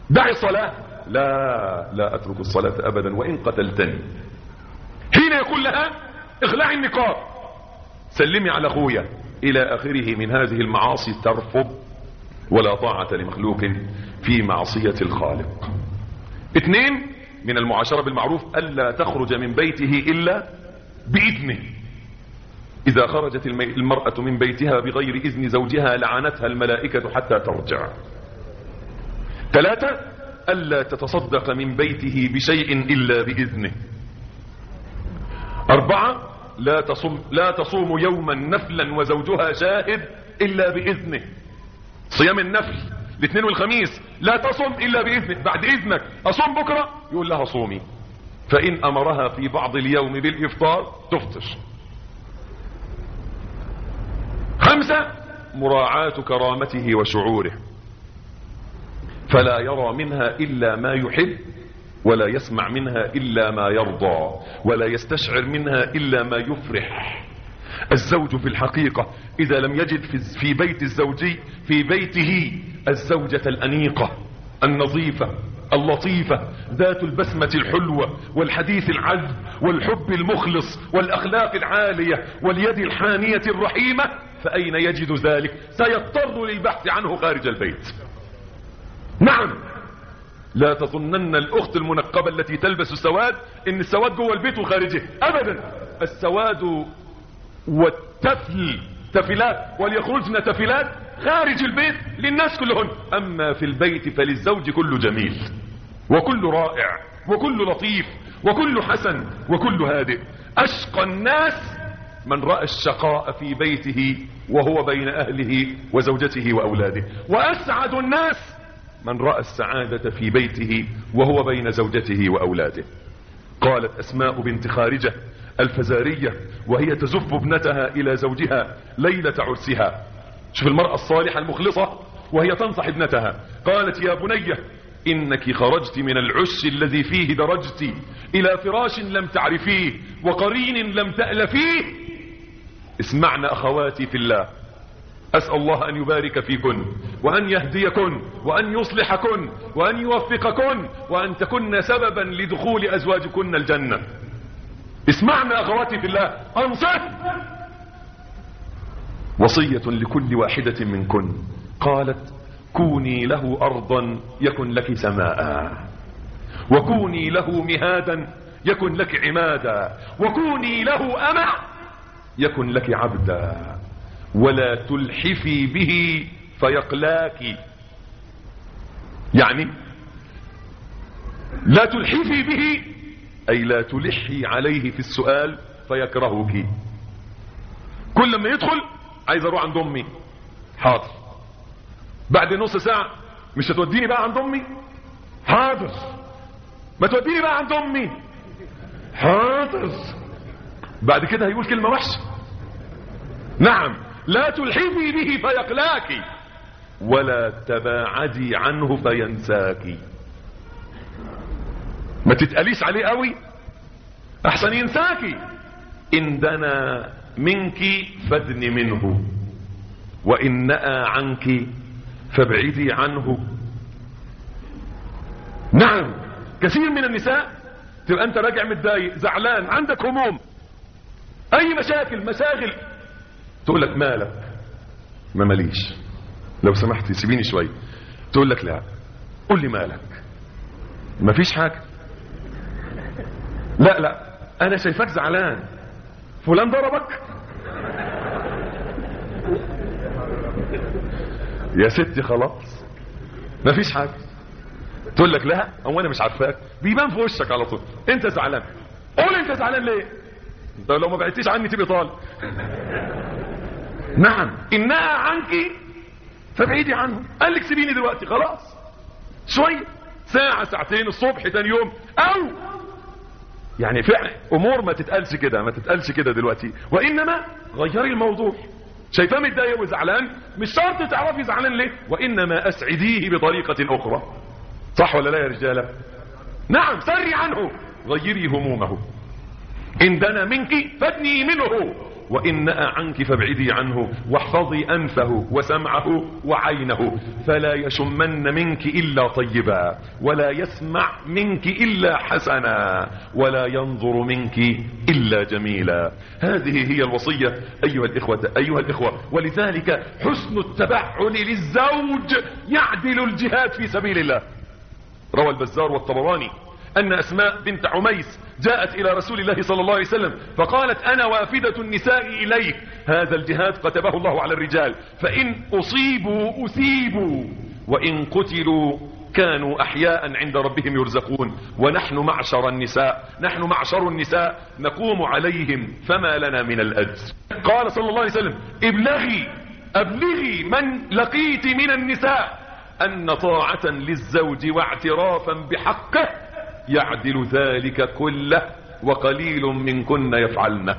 دعي الصلاة، لا أترك الصلاة أبدا وإن قتلتني. حين يقول لها اخلعي النقاب، سلمي على أخويا، إلى آخره من هذه المعاصي، ترفض. ولا طاعة لمخلوق في معصية الخالق. 2 من المعاشرة بالمعروف ألا تخرج من بيته إلا بإذنه. إذا خرجت المرأة من بيتها بغير إذن زوجها لعنتها الملائكة حتى ترجع. 3 ألا تتصدق من بيته بشيء إلا بإذنه. 4 لا تصوم يوما نفلا وزوجها شاهد إلا بإذنه. صيام النفل الاثنين والخميس لا تصوم إلا بإذنك، بعد إذنك أصوم بكرة، يقول لها صومي. فإن أمرها في بعض اليوم بالإفطار تفطر. 5 مراعاة كرامته وشعوره، فلا يرى منها إلا ما يحب، ولا يسمع منها إلا ما يرضى، ولا يستشعر منها إلا ما يفرح. الزوج في الحقيقة إذا لم يجد في بيت الزوجي في بيته الزوجة الأنيقة النظيفة اللطيفة ذات البسمة الحلوة والحديث العذب والحب المخلص والأخلاق العالية واليد الحانية الرحيمة، فأين يجد ذلك؟ سيضطر للبحث عنه خارج البيت. نعم، لا تظنن الأخت المنقبة التي تلبس السواد إن السواد جوه البيت وخارجه، أبدا. السواد والتفل تفلات وليخرجن تفلات خارج البيت للناس كلهن، أما في البيت فللزوج كله جميل وكله رائع وكله لطيف وكله حسن وكله هادئ. أشقى الناس من رأى الشقاء في بيته وهو بين أهله وزوجته وأولاده، وأسعد الناس من رأى السعادة في بيته وهو بين زوجته وأولاده. قالت أسماء بنت خارجة الفزارية وهي تزف ابنتها إلى زوجها ليلة عرسها، شوف المرأة الصالحة المخلصة وهي تنصح ابنتها، قالت يا بنية إنك خرجت من العش الذي فيه درجت إلى فراش لم تعرفيه وقرين لم تألفيه. اسمعنا أخواتي في الله، أسأل الله أن يبارك فيكن وأن يهديكن وأن يصلحكن وأن يوفقكن وأن تكن سببا لدخول أزواجكن الجنة. اسمعنا أخواتي في الله، أنصت وصية لكل واحدة منكن. قالت كوني له أرضا يكن لك سماء، وكوني له مهادا يكن لك عمادا، وكوني له أمع يكن لك عبدا، ولا تلحفي به فيقلاك. يعني لا تلحفي به أي لا تلحي عليه في السؤال فيكرهك. كل ما يدخل عايز اروح عند امي، حاضر. بعد نص ساعة مش هتوديني بقى عند امي، حاضر. ما توديني بقى عند امي، حاضر. بعد كده هيقول كلمة وحشة. نعم، لا تلحفي به فيقلاك ولا تباعدي عنه فينساك. ما تتقليش عليه قوي احسن ينساكي. ان دنا منك فادن منه، وان نأى عنك فابعدي عنه. نعم، كثير من النساء تبقى انت راجع متضايق زعلان عندك هموم اي مشاغل تقول لك مالك؟ ما ماليش، لو سمحتي سيبيني شوي. تقول لك لا، قول لي مالك. ما فيش حاجة. لا انا شايفك زعلان، فلان ضربك؟ يا ستي خلاص ما فيش حاجة. تقول لك لا هو انا مش عارفاك، بيبان في وشك على طول انت زعلان. قول انت زعلان ليه؟ انت لو ما بعدتيش عني تبقى طالب. نعم، انها عنك فابعدي عنه. قال لك سيبيني دلوقتي خلاص شوية، ساعة ساعتين، الصبح تاني يوم، او يعني فعلا امور ما تتقالش كده، ما تتقالش كده دلوقتي، وانما غيري الموضوع. شايفاه متضايق وزعلان، مش شرط تعرفي زعلان ليه، وانما اسعديه بطريقة اخرى. صح ولا لا يا رجالة؟ نعم، سري عنه، غيري همومه. إن دنا منك فادني منه، وإن نأى عنك فابعدي عنه، واحفظي أنفه وسمعه وعينه، فلا يشمن منك إلا طيبا، ولا يسمع منك إلا حسنا، ولا ينظر منك إلا جميلا. هذه هي الوصية أيها الإخوة. ولذلك حسن التبعل للزوج يعدل الجهاد في سبيل الله. روى البزار والطبراني أن أسماء بنت عميس جاءت إلى رسول الله صلى الله عليه وسلم فقالت: أنا وافدة النساء إليك، هذا الجهاد كتبه الله على الرجال، فإن أصيبوا أثيبوا، وإن قتلوا كانوا أحياء عند ربهم يرزقون، ونحن معشر النساء نقوم عليهم فما لنا من الأجر. قال صلى الله عليه وسلم: أبلغي من لقيت من النساء أن طاعة للزوج واعترافا بحقه يعدل ذلك كله، وقليل منكن يفعلنه.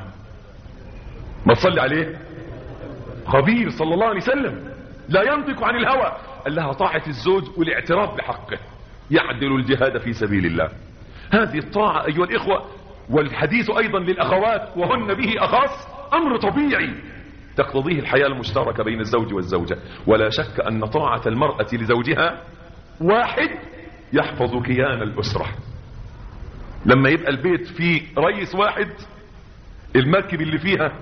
ما تصلي عليه خبير صلى الله عليه وسلم، لا ينطق عن الهوى، قال لها طاعة الزوج والاعتراف بحقه يعدل الجهاد في سبيل الله. هذه الطاعة أيها الإخوة، والحديث أيضا للأخوات وهن به أخص، أمر طبيعي تقتضيه الحياة المشتركة بين الزوج والزوجة. ولا شك أن طاعة المرأة لزوجها واحد يحفظ كيان الأسرة. لما يبقى البيت فيه رئيس واحد، المركب اللي فيها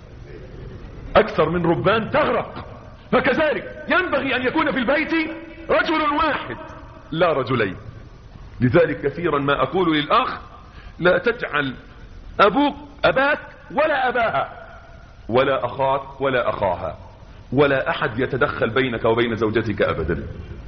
أكثر من ربان تغرق. فكذلك ينبغي أن يكون في البيت رجل واحد لا رجلين. لذلك كثيرا ما أقول للأخ: لا تجعل أباك ولا أباها ولا أخاك ولا أخاها ولا أحد يتدخل بينك وبين زوجتك أبدا.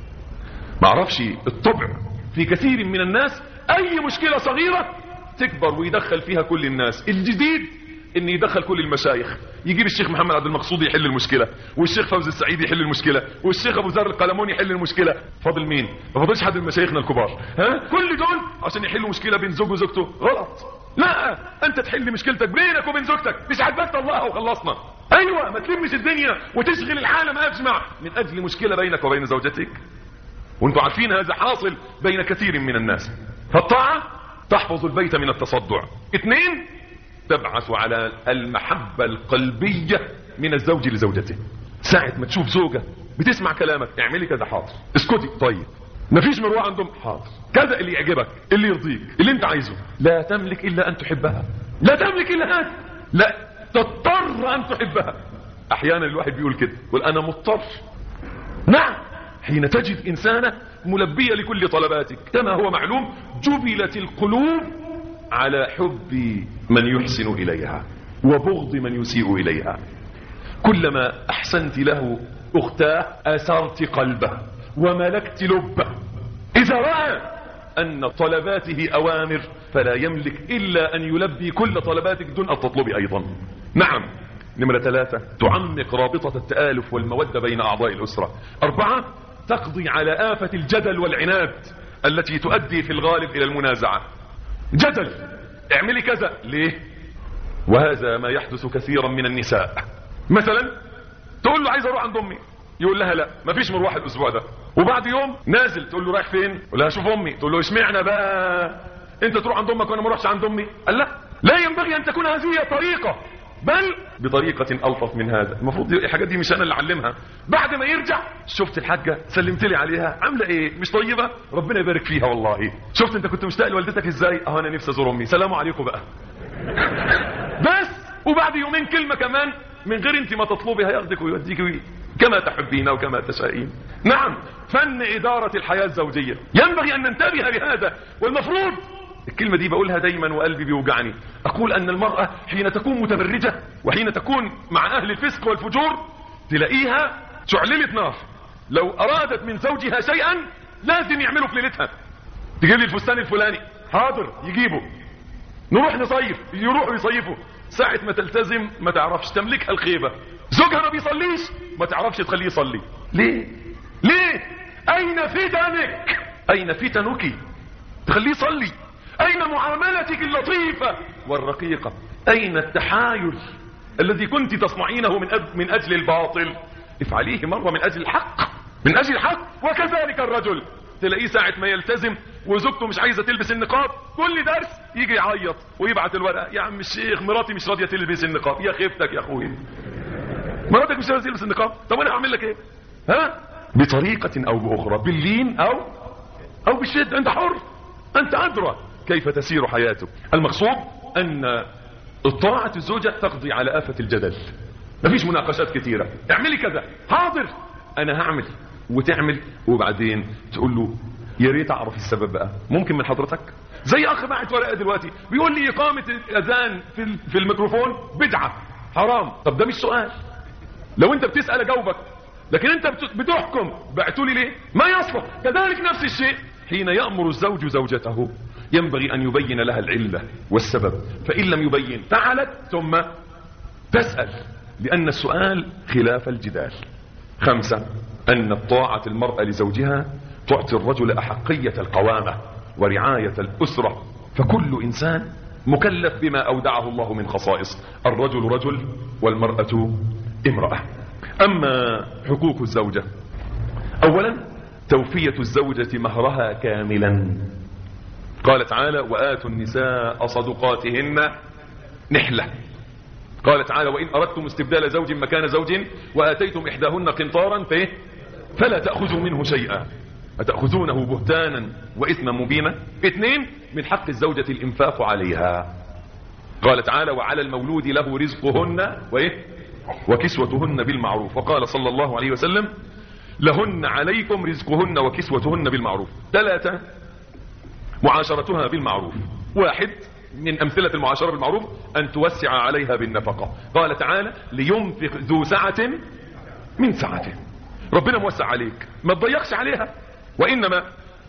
معرفش الطبع في كثير من الناس أي مشكلة صغيرة تكبر ويدخل فيها كل الناس. الجديد ان يدخل كل المشايخ، يجيب الشيخ محمد عبد المقصود يحل المشكلة، والشيخ فوزي السعيد يحل المشكلة، والشيخ ابو ذر القلموني يحل المشكلة. فاضل مين؟ ما فاضلش حد من مشايخنا الكبار. كل دول عشان يحلوا مشكلة بين زوج وزوجته. غلط. لا، انت تحل مشكلتك بينك وبين زوجتك، مش عاجبك الله وخلصنا. ايوه، ما تلمش الدنيا وتشغل العالم اجمع من اجل مشكلة بينك وبين زوجتك. وانتم عارفين هذا حاصل بين كثير من الناس. فالطاعة تحفظ البيت من التصدع. 2، تبعث على المحبة القلبية من الزوج لزوجته. ساعة ما تشوف زوجة بتسمع كلامك: اعملي كذا، حاضر. اسكتي، طيب. مفيش مروءة عندهم، حاضر. كذا اللي يعجبك، اللي يرضيك، اللي انت عايزه. لا تملك الا ان تحبها، لا تملك الا هذا، لا تضطر ان تحبها. احيانا الواحد بيقول كده، يقول انا مضطر. نعم، حين تجد انسانة ملبية لكل طلباتك. كما هو معلوم، جبلت القلوب على حب من يحسن إليها وبغض من يسيء إليها. كلما أحسنت له أختاه أسرت قلبه وملكت لبه. إذا رأى أن طلباته أوامر فلا يملك إلا أن يلبي كل طلباتك دون أن تطلبي أيضا. نعم. نمرة 3، تعمق رابطة التآلف والمودة بين أعضاء الأسرة. 4، تقضي على آفة الجدل والعناد التي تؤدي في الغالب إلى المنازعة. جدل: اعملي كذا، ليه؟ وهذا ما يحدث كثيرا من النساء. مثلا تقول له عايز اروح عند امي، يقول لها لا، مفيش مروح الاسبوع ده. وبعد يوم نازل تقول له رايح فين؟ يقول لها شوف امي. تقول له اشمعنى بقى انت تروح عند امك وانا ما اروحش عند امي؟ قال لا ينبغي ان تكون هذه هي الطريقه، بل بطريقة ألطف من هذا. المفروض الحاجات دي مش أنا اللي أعلمها. بعد ما يرجع: شفت الحاجة؟ سلمت لي عليها، عاملة إيه؟ مش طيبة؟ ربنا يبارك فيها والله. شفت أنت كنت مشتاق لوالدتك إزاي؟ أنا نفسي أزور أمي، سلام عليكم بقى. بس. وبعد يومين كلمة كمان من غير أنت ما تطلبي هياخدك ويوديك كما تحبين وكما تشائين. نعم، فن إدارة الحياة الزوجية ينبغي أن ننتبه لهذا. والمفروض، الكلمة دي بقولها دايما وقلبي بيوجعني، أقول أن المرأة حين تكون متبرجة وحين تكون مع أهل الفسق والفجور تلاقيها شعللة نار. لو أرادت من زوجها شيئا لازم يعمله في ليلتها. تجيب لي الفستان الفلاني، حاضر، يجيبه. نروح نصيف، يروحوا يصيفوا. ساعة ما تلتزم ما تعرفش تملكها الخيبة. زوجها ما بيصليش، ما تعرفش تخليه يصلي. ليه؟ أين فتنك؟ أين فتنك تخليه يصلي؟ أين معاملتك اللطيفة والرقيقة؟ أين التحايل الذي كنت تصنعينه من أجل الباطل؟ افعليه مرة من أجل الحق، من أجل الحق. وكذلك الرجل تلاقيه ساعة ما يلتزم وزوجته مش عايزة تلبس النقاب كل درس يجي يعيط ويبعت الورقة: يا عم الشيخ مراتي مش راضية تلبس النقاب. يا خيفتك يا اخويا، مراتك مش راضية تلبس النقاب، طب انا هعمل لك ايه؟ ها؟ بطريقة او باخرى، باللين او بالشد، انت حر، انت ادرى كيف تسير حياتك. المقصود ان الطاعة الزوجة تقضي على آفة الجدل، مفيش مناقشات كتيرة. اعملي كذا، حاضر انا هعمل، وتعمل، وبعدين تقول له: يا ريت اعرف السبب بقى، ممكن من حضرتك؟ زي اخ باعت ورقه دلوقتي بيقول لي اقامه الاذان في الميكروفون بدعه حرام. طب ده مش سؤال، لو انت بتسال اجاوبك، لكن انت بتحكم بعتوا لي ليه؟ ما يصلح. كذلك نفس الشيء حين يامر الزوج زوجته ينبغي ان يبين لها العله والسبب، فان لم يبين فعلت ثم تسال، لان السؤال خلاف الجدال. 5 ان الطاعه المراه لزوجها تعطي الرجل احقيه القوامه ورعايه الاسره، فكل انسان مكلف بما اودعه الله من خصائص، الرجل رجل والمراه امراه. اما حقوق الزوجه: اولا توفيه الزوجه مهرها كاملا، قال تعالى: وآتوا النساء صدقاتهن نحلة. قال تعالى: وإن أردتم استبدال زوج مكان زوج وآتيتم إحداهن قنطارا فلا تأخذوا منه شيئا أتأخذونه بهتانا وإثما مبينا. 2 من حق الزوجة الإنفاق عليها، قال تعالى: وعلى المولود له رزقهن وكسوتهن بالمعروف. وقال صلى الله عليه وسلم: لهن عليكم رزقهن وكسوتهن بالمعروف. 3 معاشرتها بالمعروف. 1 من أمثلة المعاشرة بالمعروف أن توسع عليها بالنفقة، قال تعالى: لينفق ذو سعة من سعته. ربنا موسع عليك، ما تضيقش عليها. وإنما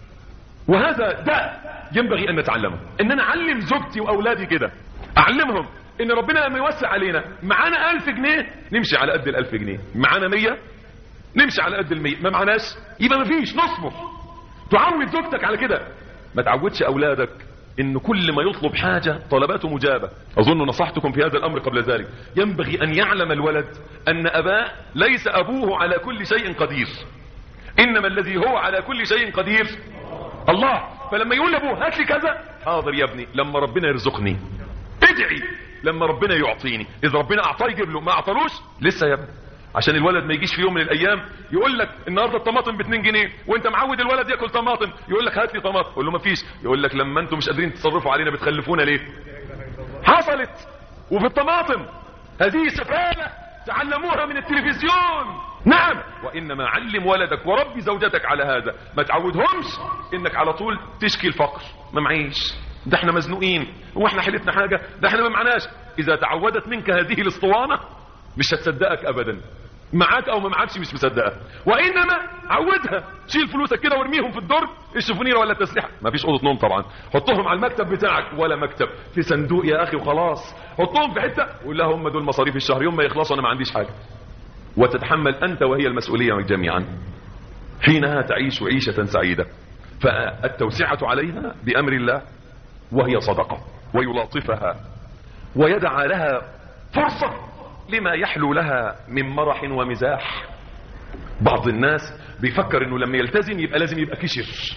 وهذا ده ينبغي أن نتعلمه، أن أنا أعلم زوجتي وأولادي كده، أعلمهم أن ربنا لما يوسع علينا معانا 1000 جنيه نمشي على قد 1000 جنيه، معانا 100 نمشي على قد 100، ما معناش يبقى ما فيش، نصبر. تعود زوجتك على كده، ما تعودش أولادك إن كل ما يطلب حاجة طلباته مجابة. أظن نصحتكم في هذا الأمر قبل ذلك. ينبغي أن يعلم الولد أن أباه ليس أبوه على كل شيء قدير، إنما الذي هو على كل شيء قدير الله. فلما يقول لأبوه: هات لي كذا، حاضر يا ابني لما ربنا يرزقني، ادعي لما ربنا يعطيني. إذا ربنا أعطاه يجيب له، ما أعطالوش لسه يا ابني، عشان الولد ما يجيش في يوم من الايام يقول لك النهارده الطماطم ب2 جنيه وانت معود الولد ياكل طماطم، يقول لك هات لي طماطم، قول له ما فيش، يقول لك لما انتم مش قادرين تتصرفوا علينا بتخلفونا ليه؟ حصلت. وفي الطماطم هذه سفالة تعلموها من التلفزيون. نعم، وانما علم ولدك وربي زوجتك على هذا، ما تعودهمش انك على طول تشكي الفقر، ما معيش، ده احنا مزنوقين، هو احنا حلتنا حاجه، ده احنا ما معناش. اذا تعودت منك هذه الاسطوانه مش هتصدقك ابدا، معاك او ما معاكش مش مصدقها. وانما عودها، شيل فلوسك كده وارميهم في الدرج، الشوفونيره ولا التسليحه، ما فيش اوضه نوم طبعا، حطهم على المكتب بتاعك، ولا مكتب، في صندوق يا اخي وخلاص، حطهم في حته وقول لها هم دول مصاريف الشهر، يوم ما يخلصوا انا ما عنديش حاجه، وتتحمل انت وهي المسؤوليه جميعا. حينها تعيش عيشه سعيده. فالتوسعه عليها بامر الله وهي صدقه، ويلاطفها ويدع لها فرصه لما يحلو لها من مرح ومزاح. بعض الناس بيفكر انه لما يلتزم يبقى لازم يبقى كشر،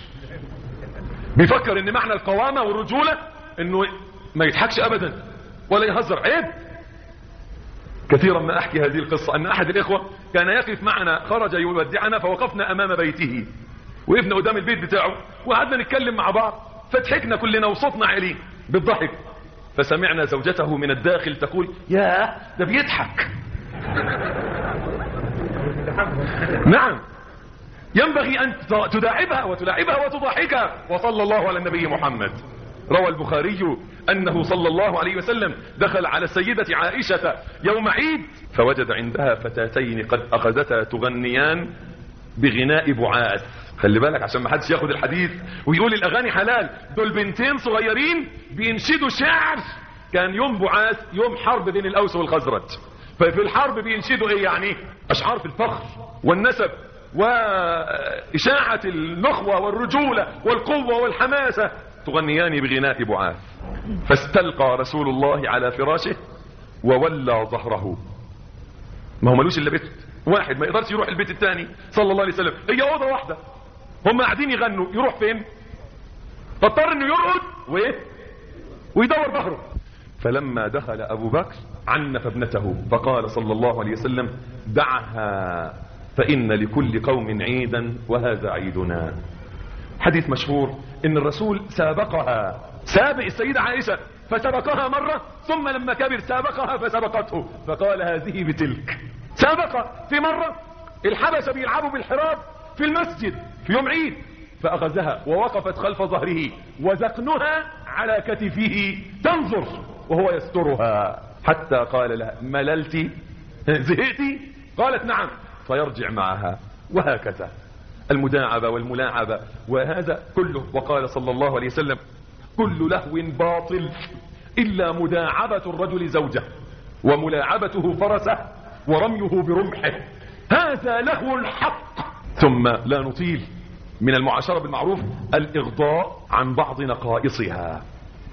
بيفكر ان معنى القوامة والرجولة انه ما يضحكش ابدا ولا يهزر، عيب. كثيرا ما احكي هذه القصة ان احد الاخوة كان يقف معنا، خرج يودعنا فوقفنا امام بيته، وقفنا قدام البيت بتاعه وقعدنا نتكلم مع بعض، فضحكنا كلنا وصوتنا عالي بالضحك، فسمعنا زوجته من الداخل تقول: يا ده بيضحك. نعم، ينبغي أن تداعبها وتلاعبها وتضحكها. وصلى الله على النبي محمد. روى البخاري أنه صلى الله عليه وسلم دخل على السيدة عائشة يوم عيد فوجد عندها فتاتين قد أخذتا تغنيان بغناء بعاث. خلي بالك عشان ما حدش ياخد الحديث ويقول الاغاني حلال، دول بنتين صغيرين بينشدوا شعر. كان يوم بعاث يوم حرب بين الاوس والخزرج، ففي الحرب بينشدوا ايه يعني؟ اشعار في الفخر والنسب واشاعة النخوة والرجولة والقوة والحماسة، تغنيان بغناء بعاث. فاستلقى رسول الله على فراشه وولى ظهره. ما هو ملوش الا بيت واحد، ما يقدرش يروح البيت الثاني صلى الله عليه وسلم، هي اوضه واحده. هم قاعدين يغنوا، يروح فين؟ فاضطر انه يرقد ويدور ظهره. فلما دخل ابو بكر عنف ابنته فقال صلى الله عليه وسلم دعها فان لكل قوم عيدا وهذا عيدنا. حديث مشهور ان الرسول سابقها، سابق السيدة عائشة فسبقها مرة، ثم لما كبر سابقها فسبقته، فقال هذه بتلك. سابق في مرة الحبشة بيلعبوا بالحراب في المسجد في يوم عيد، فأخذها ووقفت خلف ظهره وذقنها على كتفه تنظر وهو يسترها، حتى قال لها مللتي زهقتي؟ قالت نعم، فيرجع معها، وهكذا المداعبة والملاعبة وهذا كله. وقال صلى الله عليه وسلم كل لهو باطل إلا مداعبة الرجل زوجه وملاعبته فرسه ورميه برمحه، هذا لهو الحق. ثم لا نطيل، من المعاشرة بالمعروف الإغضاء عن بعض نقائصها.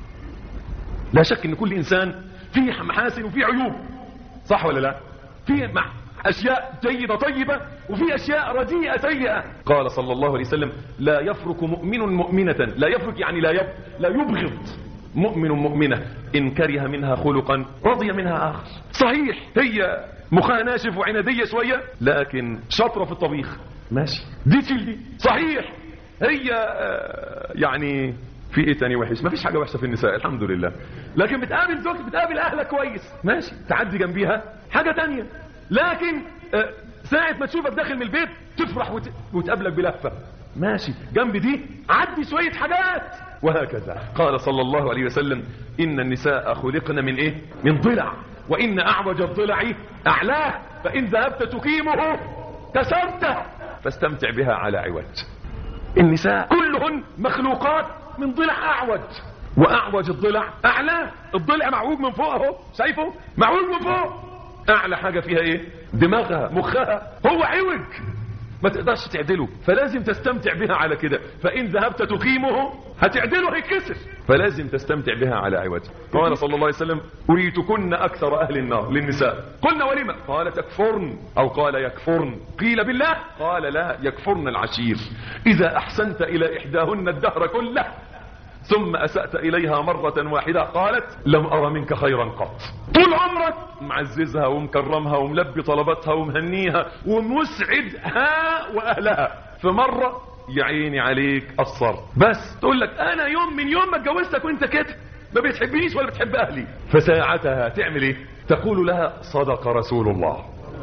لا شك ان كل انسان فيه محاسن وفيه عيوب، صح ولا لا؟ فيه اشياء جيدة طيبة وفيه اشياء رديئة سيئة. قال صلى الله عليه وسلم لا يفرك مؤمن مؤمنة، لا يفرك يعني لا يبغض مؤمن مؤمنة إن كره منها خلقا رضي منها آخر. صحيح هي مخها ناشف وعنادية شوية لكن شاطرة في الطبيخ، ماشي، دي تشيل دي. صحيح هي يعني في ايه تاني وحش؟ مفيش حاجة وحشة في النساء الحمد لله، لكن بتقابل زوجك بتقابل اهلك كويس، ماشي، تعدي جنبيها حاجة تانية. لكن ساعة ما تشوفك داخل من البيت تفرح وتقابلك بلفة، ماشي، جنب دي عدي شوية حاجات، وهكذا. قال صلى الله عليه وسلم إن النساء خلقن من ايه؟ من ضلع، وإن أعوج الضلع أعلاه، فإن ذهبت تقيمه كسرته فاستمتع بها على عوج. النساء كلهن مخلوقات من ضلع أعوج، وأعوج الضلع أعلاه. الضلع معوج من فوق اهو، شايفه؟ معوج من فوق، أعلى حاجة فيها ايه؟ دماغها، مخها، هو عوج ما تقدرش تعدله، فلازم تستمتع بها على كده. فإن ذهبت تقيمه هتعدله هيتكسر، فلازم تستمتع بها على عوج. قال صلى الله عليه وسلم أريتكن أكثر أهل النار للنساء. قلنا ولما؟ قال تكفرن، أو قال يكفرن. قيل بالله؟ قال لا، يكفرن العشير. إذا أحسنت إلى إحداهن الدهر كله ثم أسأت إليها مرة واحدة قالت لم أرى منك خيرا قط. طول عمرك معززها ومكرمها وملبي طلباتها ومهنيها ومسعدها وأهلها، في مرة يا عيني عليك قصر، بس تقول لك أنا يوم من يوم ما اتجوزتك وانت كده ما بتحبنيش ولا بتحب أهلي. فساعتها تعمل ايه؟ تقول لها صدق رسول الله،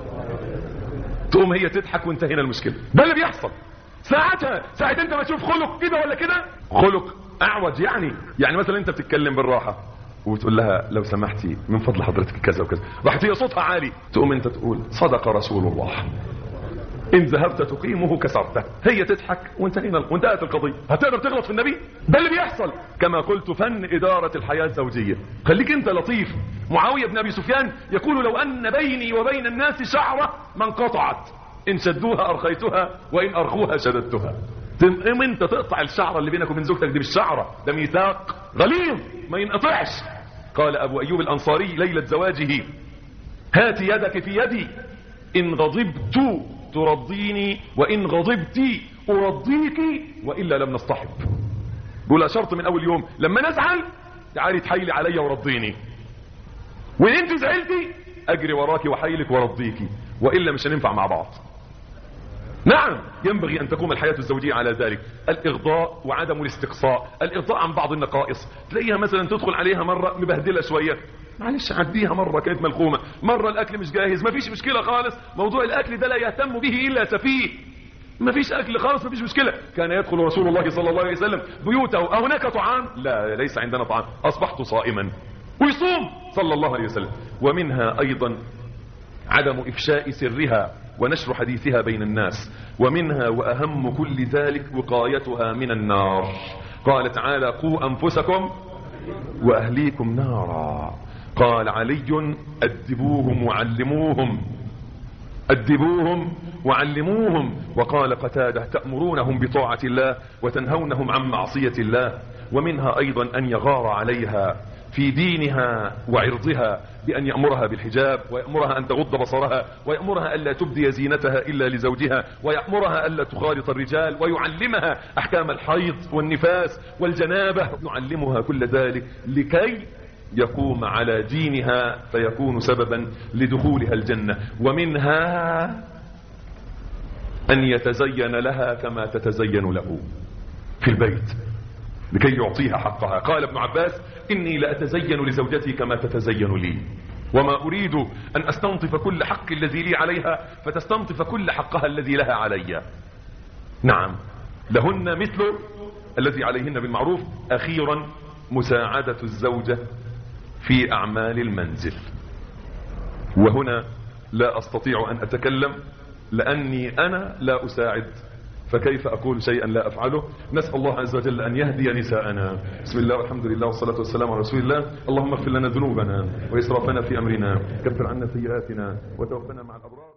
تقوم هي تضحك وانتهينا المشكلة. ده اللي بيحصل ساعتها. ساعة انت ما تشوف خلق كده ولا كده، خلق اعوج، يعني مثلا انت بتتكلم بالراحة وتقول لها لو سمحتي من فضل حضرتك كذا وكذا، راحت هي صوتها عالي، تقوم انت تقول صدق رسول الله، ان ذهبت تقيمه كسرته. هي تضحك وانتهت القضية. هتقدر تغلط في النبي؟ ده اللي بيحصل. كما قلت فن إدارة الحياة الزوجية، خليك انت لطيف. معاوية بن ابي سفيان يقول لو ان بيني وبين الناس شعرة ما انقطعت، ان شدوها ارخيتها وان ارخوها شددتها. تقوم انت تقطع الشعرة اللي بينك وبين زوجتك، دي مش شعرة، ده ميثاق غليظ ما ينقطعش. قال ابو ايوب الانصاري ليلة زواجه هات يدك في يدي، ان غضبت ترضيني وان غضبت ارضيك والا لم نصطحب. بقولها شرط من اول يوم، لما نزعل تعالي تحيلي عليا ورضيني، وانت زعلتي اجري وراكي وحيلك ورضيكي، والا مش هننفع مع بعض. نعم ينبغي ان تقوم الحياة الزوجية على ذلك، الاغضاء وعدم الاستقصاء. الاغضاء عن بعض النقائص، تلاقيها مثلا تدخل عليها مرة مبهدلة شوية، معلش عديها، مرة كانت ملخومة، مرة الاكل مش جاهز، مفيش مشكلة خالص. موضوع الاكل ده لا يهتم به الا سفيه، مفيش اكل خالص مفيش مشكلة. كان يدخل رسول الله صلى الله عليه وسلم بيوته أهناك طعام؟ لا ليس عندنا طعام، اصبحت صائما، ويصوم صلى الله عليه وسلم. ومنها ايضا عدم افشاء سرها ونشر حديثها بين الناس، ومنها واهم كل ذلك وقايتها من النار. قال تعالى قوا انفسكم واهليكم نارا. قال علي أدبوهم وعلموهم، أدبوهم وعلموهم. وقال قتادة تأمرونهم بطاعة الله وتنهونهم عن معصية الله. ومنها أيضا أن يغار عليها في دينها وعرضها بأن يأمرها بالحجاب، ويأمرها أن تغض بصرها، ويأمرها ألا تبدي زينتها إلا لزوجها، ويأمرها ألا تخالط الرجال، ويعلمها أحكام الحيض والنفاس والجنابة، يعلمها كل ذلك لكي يقوم على دينها فيكون سببا لدخولها الجنة. ومنها أن يتزين لها كما تتزين له في البيت لكي يعطيها حقها. قال ابن عباس: إني لأتزين لزوجتي كما تتزين لي، وما أريد أن أستنطف كل حق الذي لي عليها فتستنطف كل حقها الذي لها علي. نعم، لهن مثل الذي عليهن بالمعروف. أخيرا، مساعدة الزوجة في أعمال المنزل. وهنا لا أستطيع أن أتكلم لأني أنا لا أساعد، فكيف أقول شيئا لا أفعله؟ نسأل الله عز وجل أن يهدي نساءنا. بسم الله والحمد لله والصلاة والسلام على رسول الله. اللهم اغفر لنا ذنوبنا وإسرافنا في أمرنا، كفر عنا سيئاتنا وتوفنا مع الأبرار.